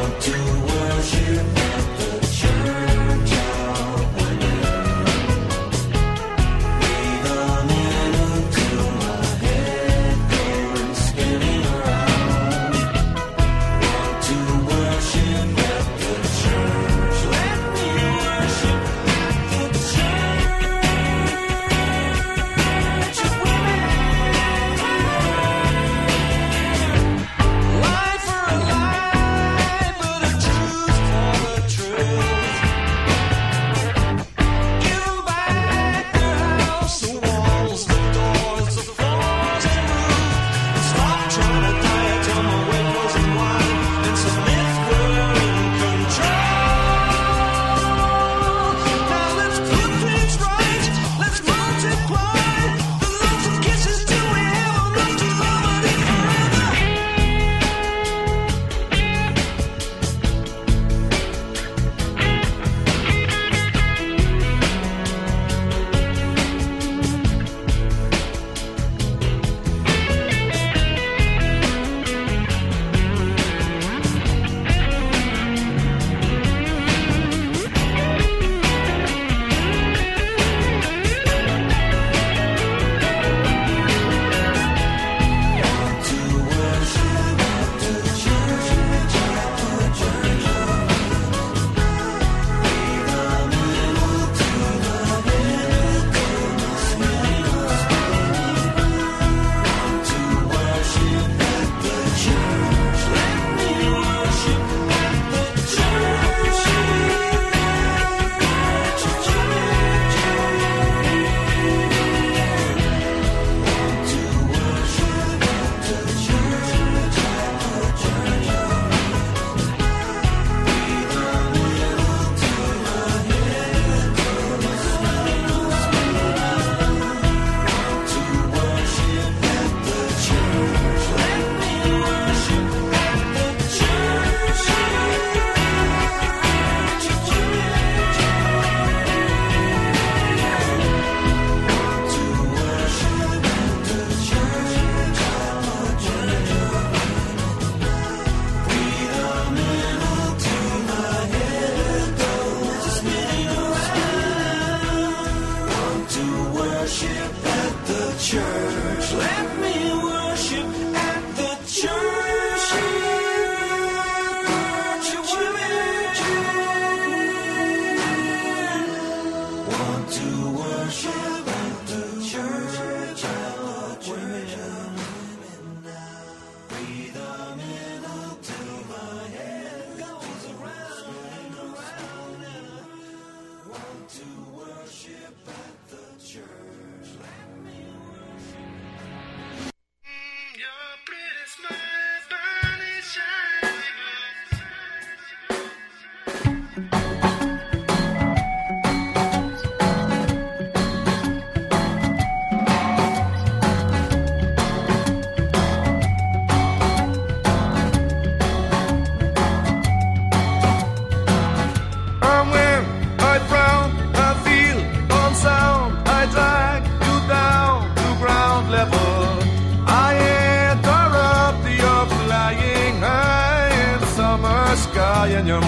in your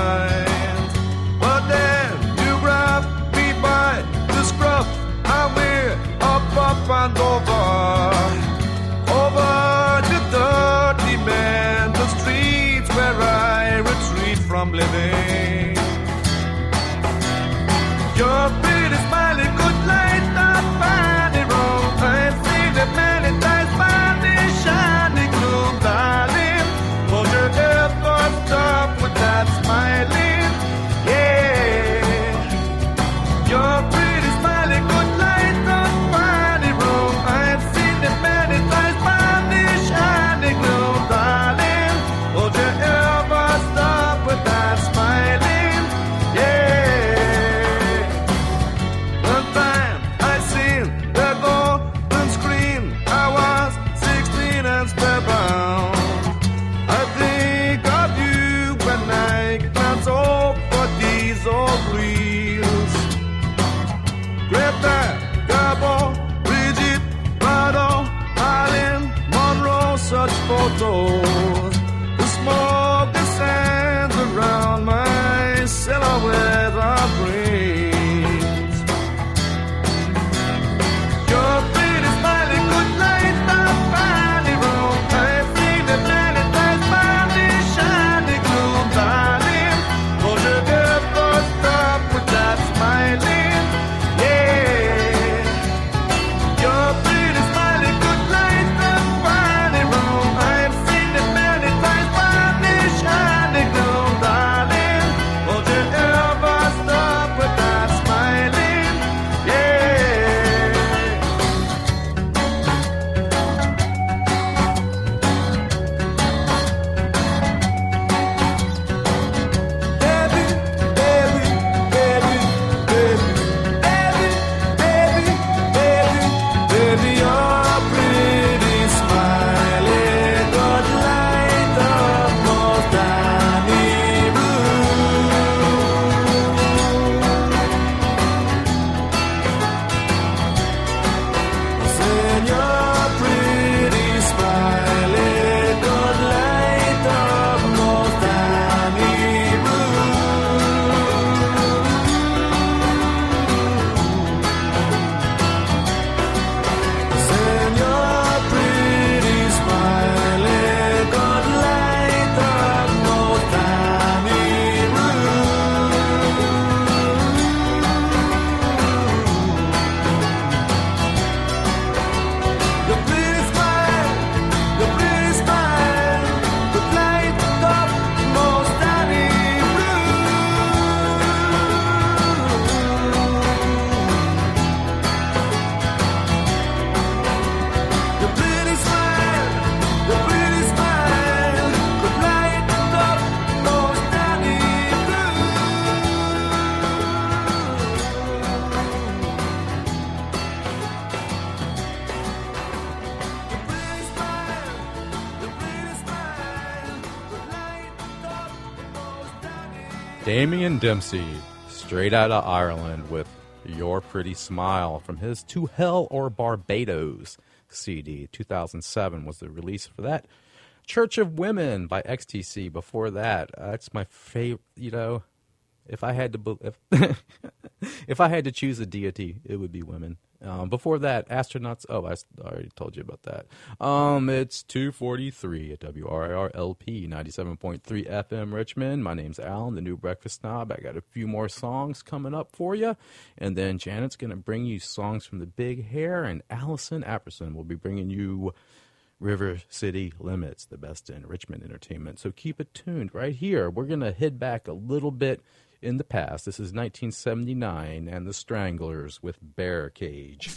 mind. But then you grab me by the scruff and we're up and over the dirty mental streets where I retreat from living. Your pretty smiley good light up by the road. I've seen it many times by the shiny gloom, darling. Won't you ever stop with that smiling? Yeah. Your pretty smiley good light up by the road. I've seen it many times by the shiny gloom, darling. Won't you ever stop with that smiling? Damien Dempsey, straight out of Ireland with Your Pretty Smile from his To Hell or Barbados CD. 2007 was the release for that. Church of Women by XTC before that. That's my favorite, you know, if I had to if I had to choose a deity, it would be women. Before that, Astronauts. Oh, I already told you about that. It's 2:43 at WRIR LP 97.3 FM Richmond. My name's Alan, the new breakfast snob. I got a few more songs coming up for you, and then Janet's gonna bring you songs from the Big Hair, and Allison Apperson will be bringing you River City Limits, the best in Richmond entertainment. So keep it tuned right here. We're gonna head back a little bit in the past. This is 1979 and the Stranglers with Bear Cage.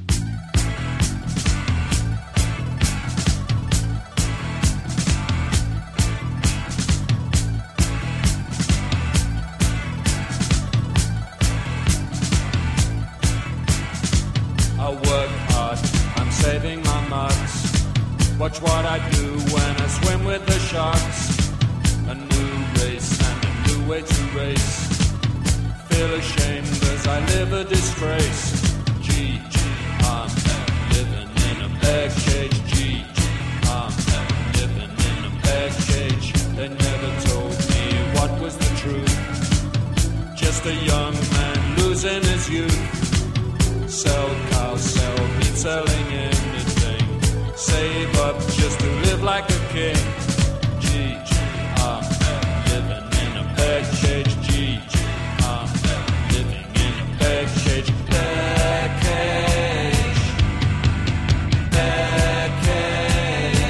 I work hard, I'm saving my marks. Watch what I do when I swim with the sharks. A new race and a new way to race. Feel ashamed as I live a disgrace. I'm living in a bear cage. I'm living in a bear cage. They never told me what was the truth. Just a young man losing his youth. Sell cows, sell meat, selling anything. Save up just to live like a king. I'm living in a bear cage. I'm living in a bear cage. Bear cage. Bear cage.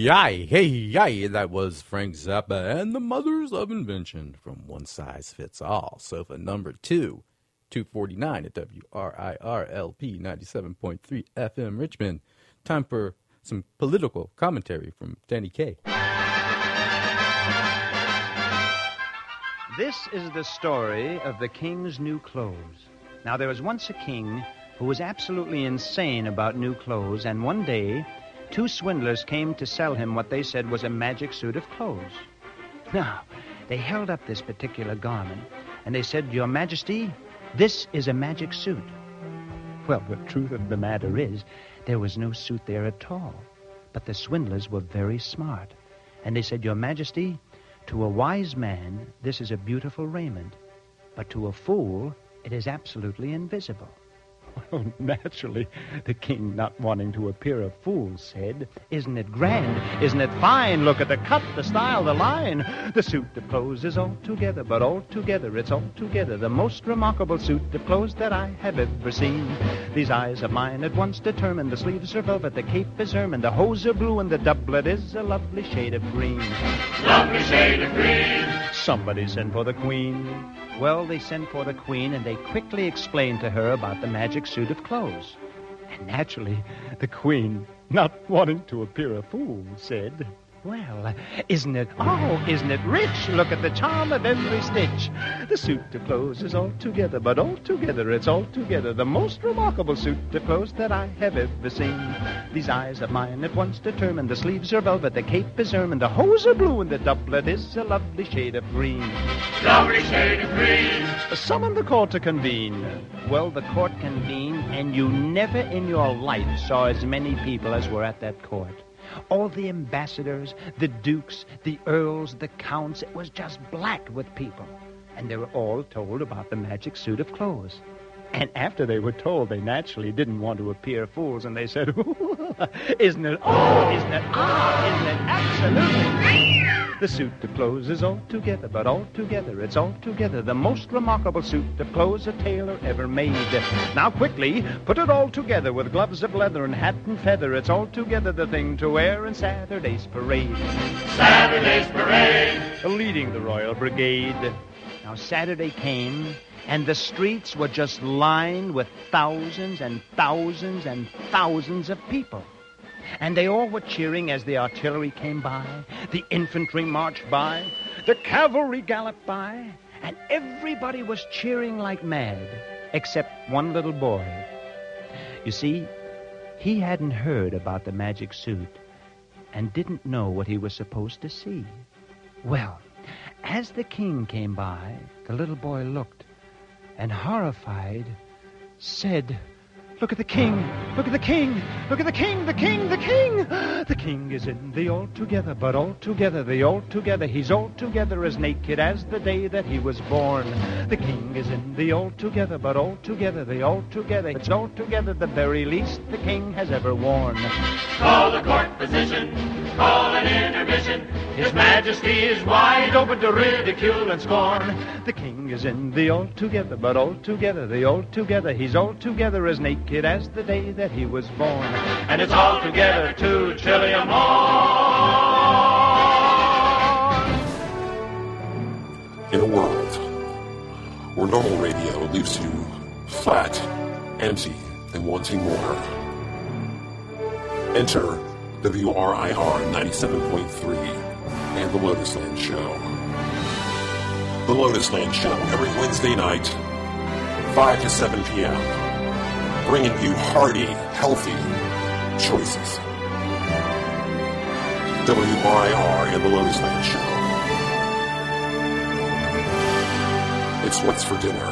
Hey, that was Frank Zappa and the Mothers of Invention from One Size Fits All. Sofa number 249 at WRIRLP 97.3 FM Richmond. Time for some political commentary from Danny Kaye. This is the story of the king's new clothes. Now, there was once a king who was absolutely insane about new clothes, and one day, 2 swindlers came to sell him what they said was a magic suit of clothes. Now, they held up this particular garment, and they said, "Your Majesty, this is a magic suit." Well, the truth of the matter is, there was no suit there at all. But the swindlers were very smart, and they said, "Your Majesty, to a wise man, this is a beautiful raiment, but to a fool, it is absolutely invisible." Well, naturally, the king, not wanting to appear a fool, said, "Isn't it grand? Isn't it fine? Look at the cut, the style, the line. The suit of clothes is altogether, but altogether, it's altogether the most remarkable suit of clothes that I have ever seen. These eyes of mine at once determined, the sleeves are velvet, the cape is ermine, the hose are blue, and the doublet is a lovely shade of green." Lovely shade of green. Somebody sent for the queen. Well, they sent for the queen, and they quickly explained to her about the magic suit of clothes. And naturally, the queen, not wanting to appear a fool, said, "Well, isn't it rich? Look at the charm of every stitch. The suit of clothes is altogether, but altogether, it's altogether the most remarkable suit of clothes that I have ever seen. These eyes of mine at once determined, the sleeves are velvet, the cape is ermine, the hose are blue, and the doublet is a lovely shade of green." Lovely shade of green. Summon the court to convene. Well, the court convened, and you never in your life saw as many people as were at that court. All the ambassadors, the dukes, the earls, the counts, it was just black with people. And they were all told about the magic suit of clothes. And after they were told, they naturally didn't want to appear fools, and they said, isn't it absolutely... The suit of clothes is altogether, but altogether, it's altogether the most remarkable suit of clothes a tailor ever made. Now quickly, put it all together with gloves of leather and hat and feather. It's altogether the thing to wear in Saturday's parade. Saturday's parade. Leading the Royal Brigade. Now Saturday came, and the streets were just lined with thousands and thousands and thousands of people. And they all were cheering as the artillery came by, the infantry marched by, the cavalry galloped by, and everybody was cheering like mad, except one little boy. You see, he hadn't heard about the magic suit and didn't know what he was supposed to see. Well, as the king came by, the little boy looked, and horrified, said, "Look at the king! Look at the king! Look at the king! The king! The king! The king is in the altogether, but altogether, the altogether. He's altogether as naked as the day that he was born. The king is in the altogether, but altogether, the altogether. It's altogether the very least the king has ever worn." Call the court physician, call an intermission. His Majesty is wide open to ridicule and scorn. The king is in the altogether, but altogether, the altogether. He's altogether as naked as the day that he was born. And it's altogether too chilly a morn. In a world where normal radio leaves you flat, empty, and wanting more, enter WRIR 97.3 and The Lotusland Show. The Lotusland Show every Wednesday night, 5 to 7 p.m., bringing you hearty, healthy choices. WRIR and The Lotusland Show. It's what's for dinner.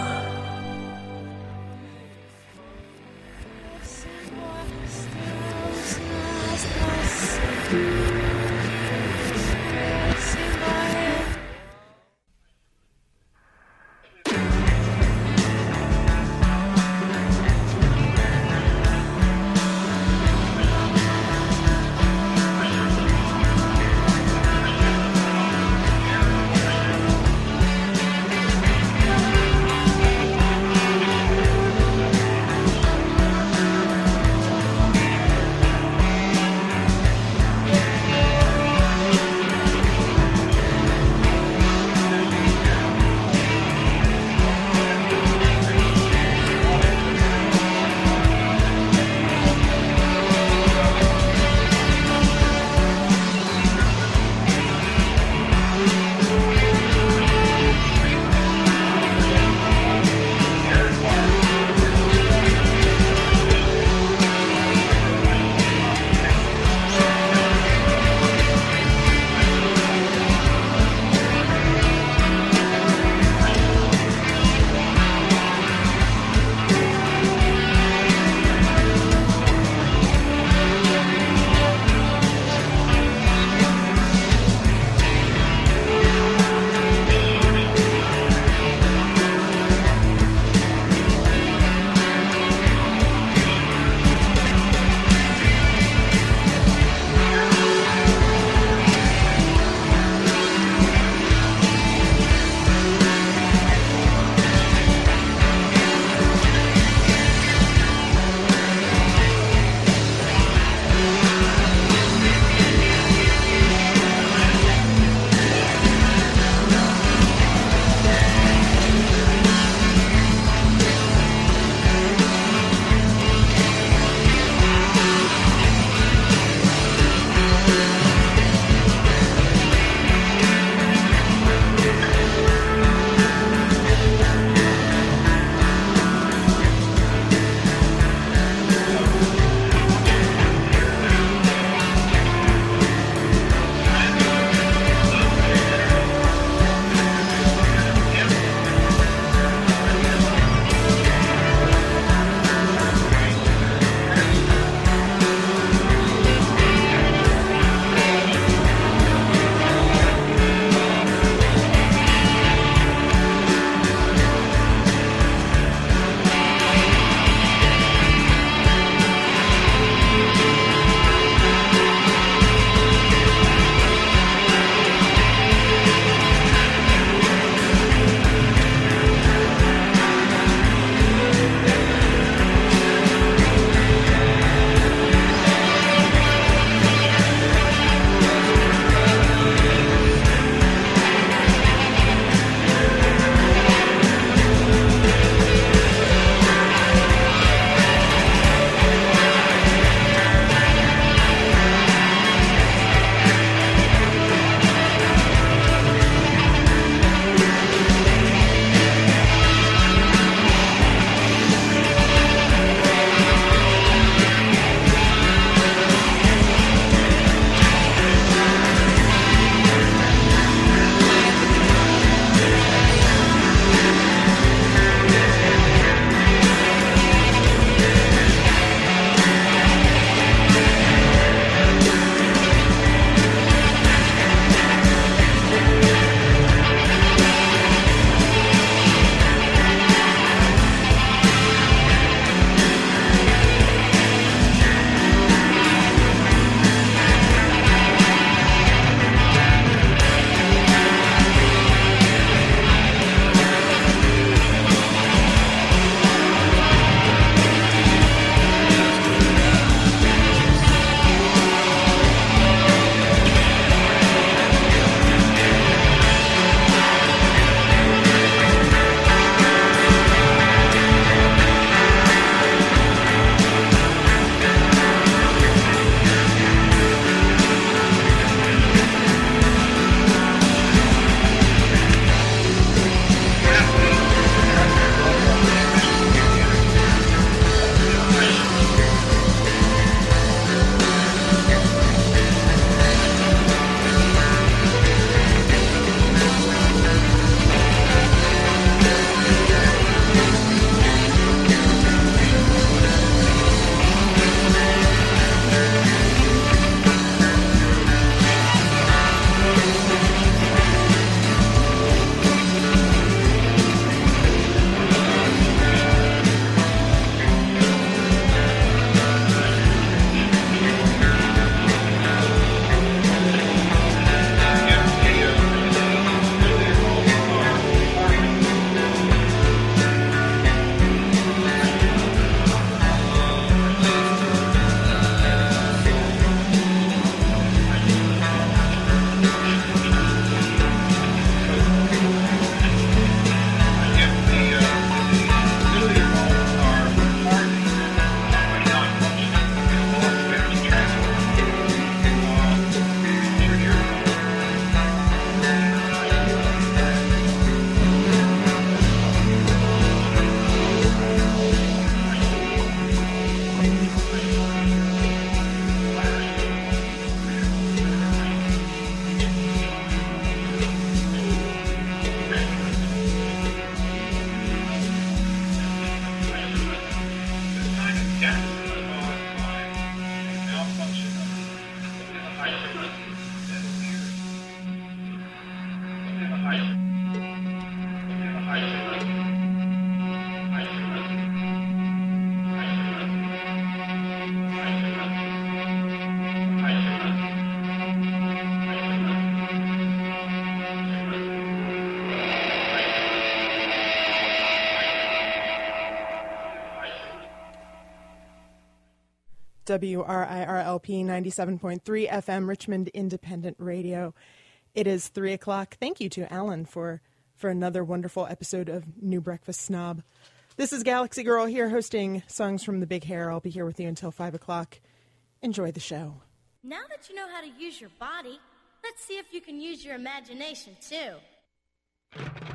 WRIRLP 97.3 FM, Richmond Independent Radio. It is 3 o'clock. Thank you to Alan for another wonderful episode of New Breakfast Snob. This is Galaxy Girl here hosting Songs from the Big Hair. I'll be here with you until 5 o'clock. Enjoy the show. Now that you know how to use your body, let's see if you can use your imagination too.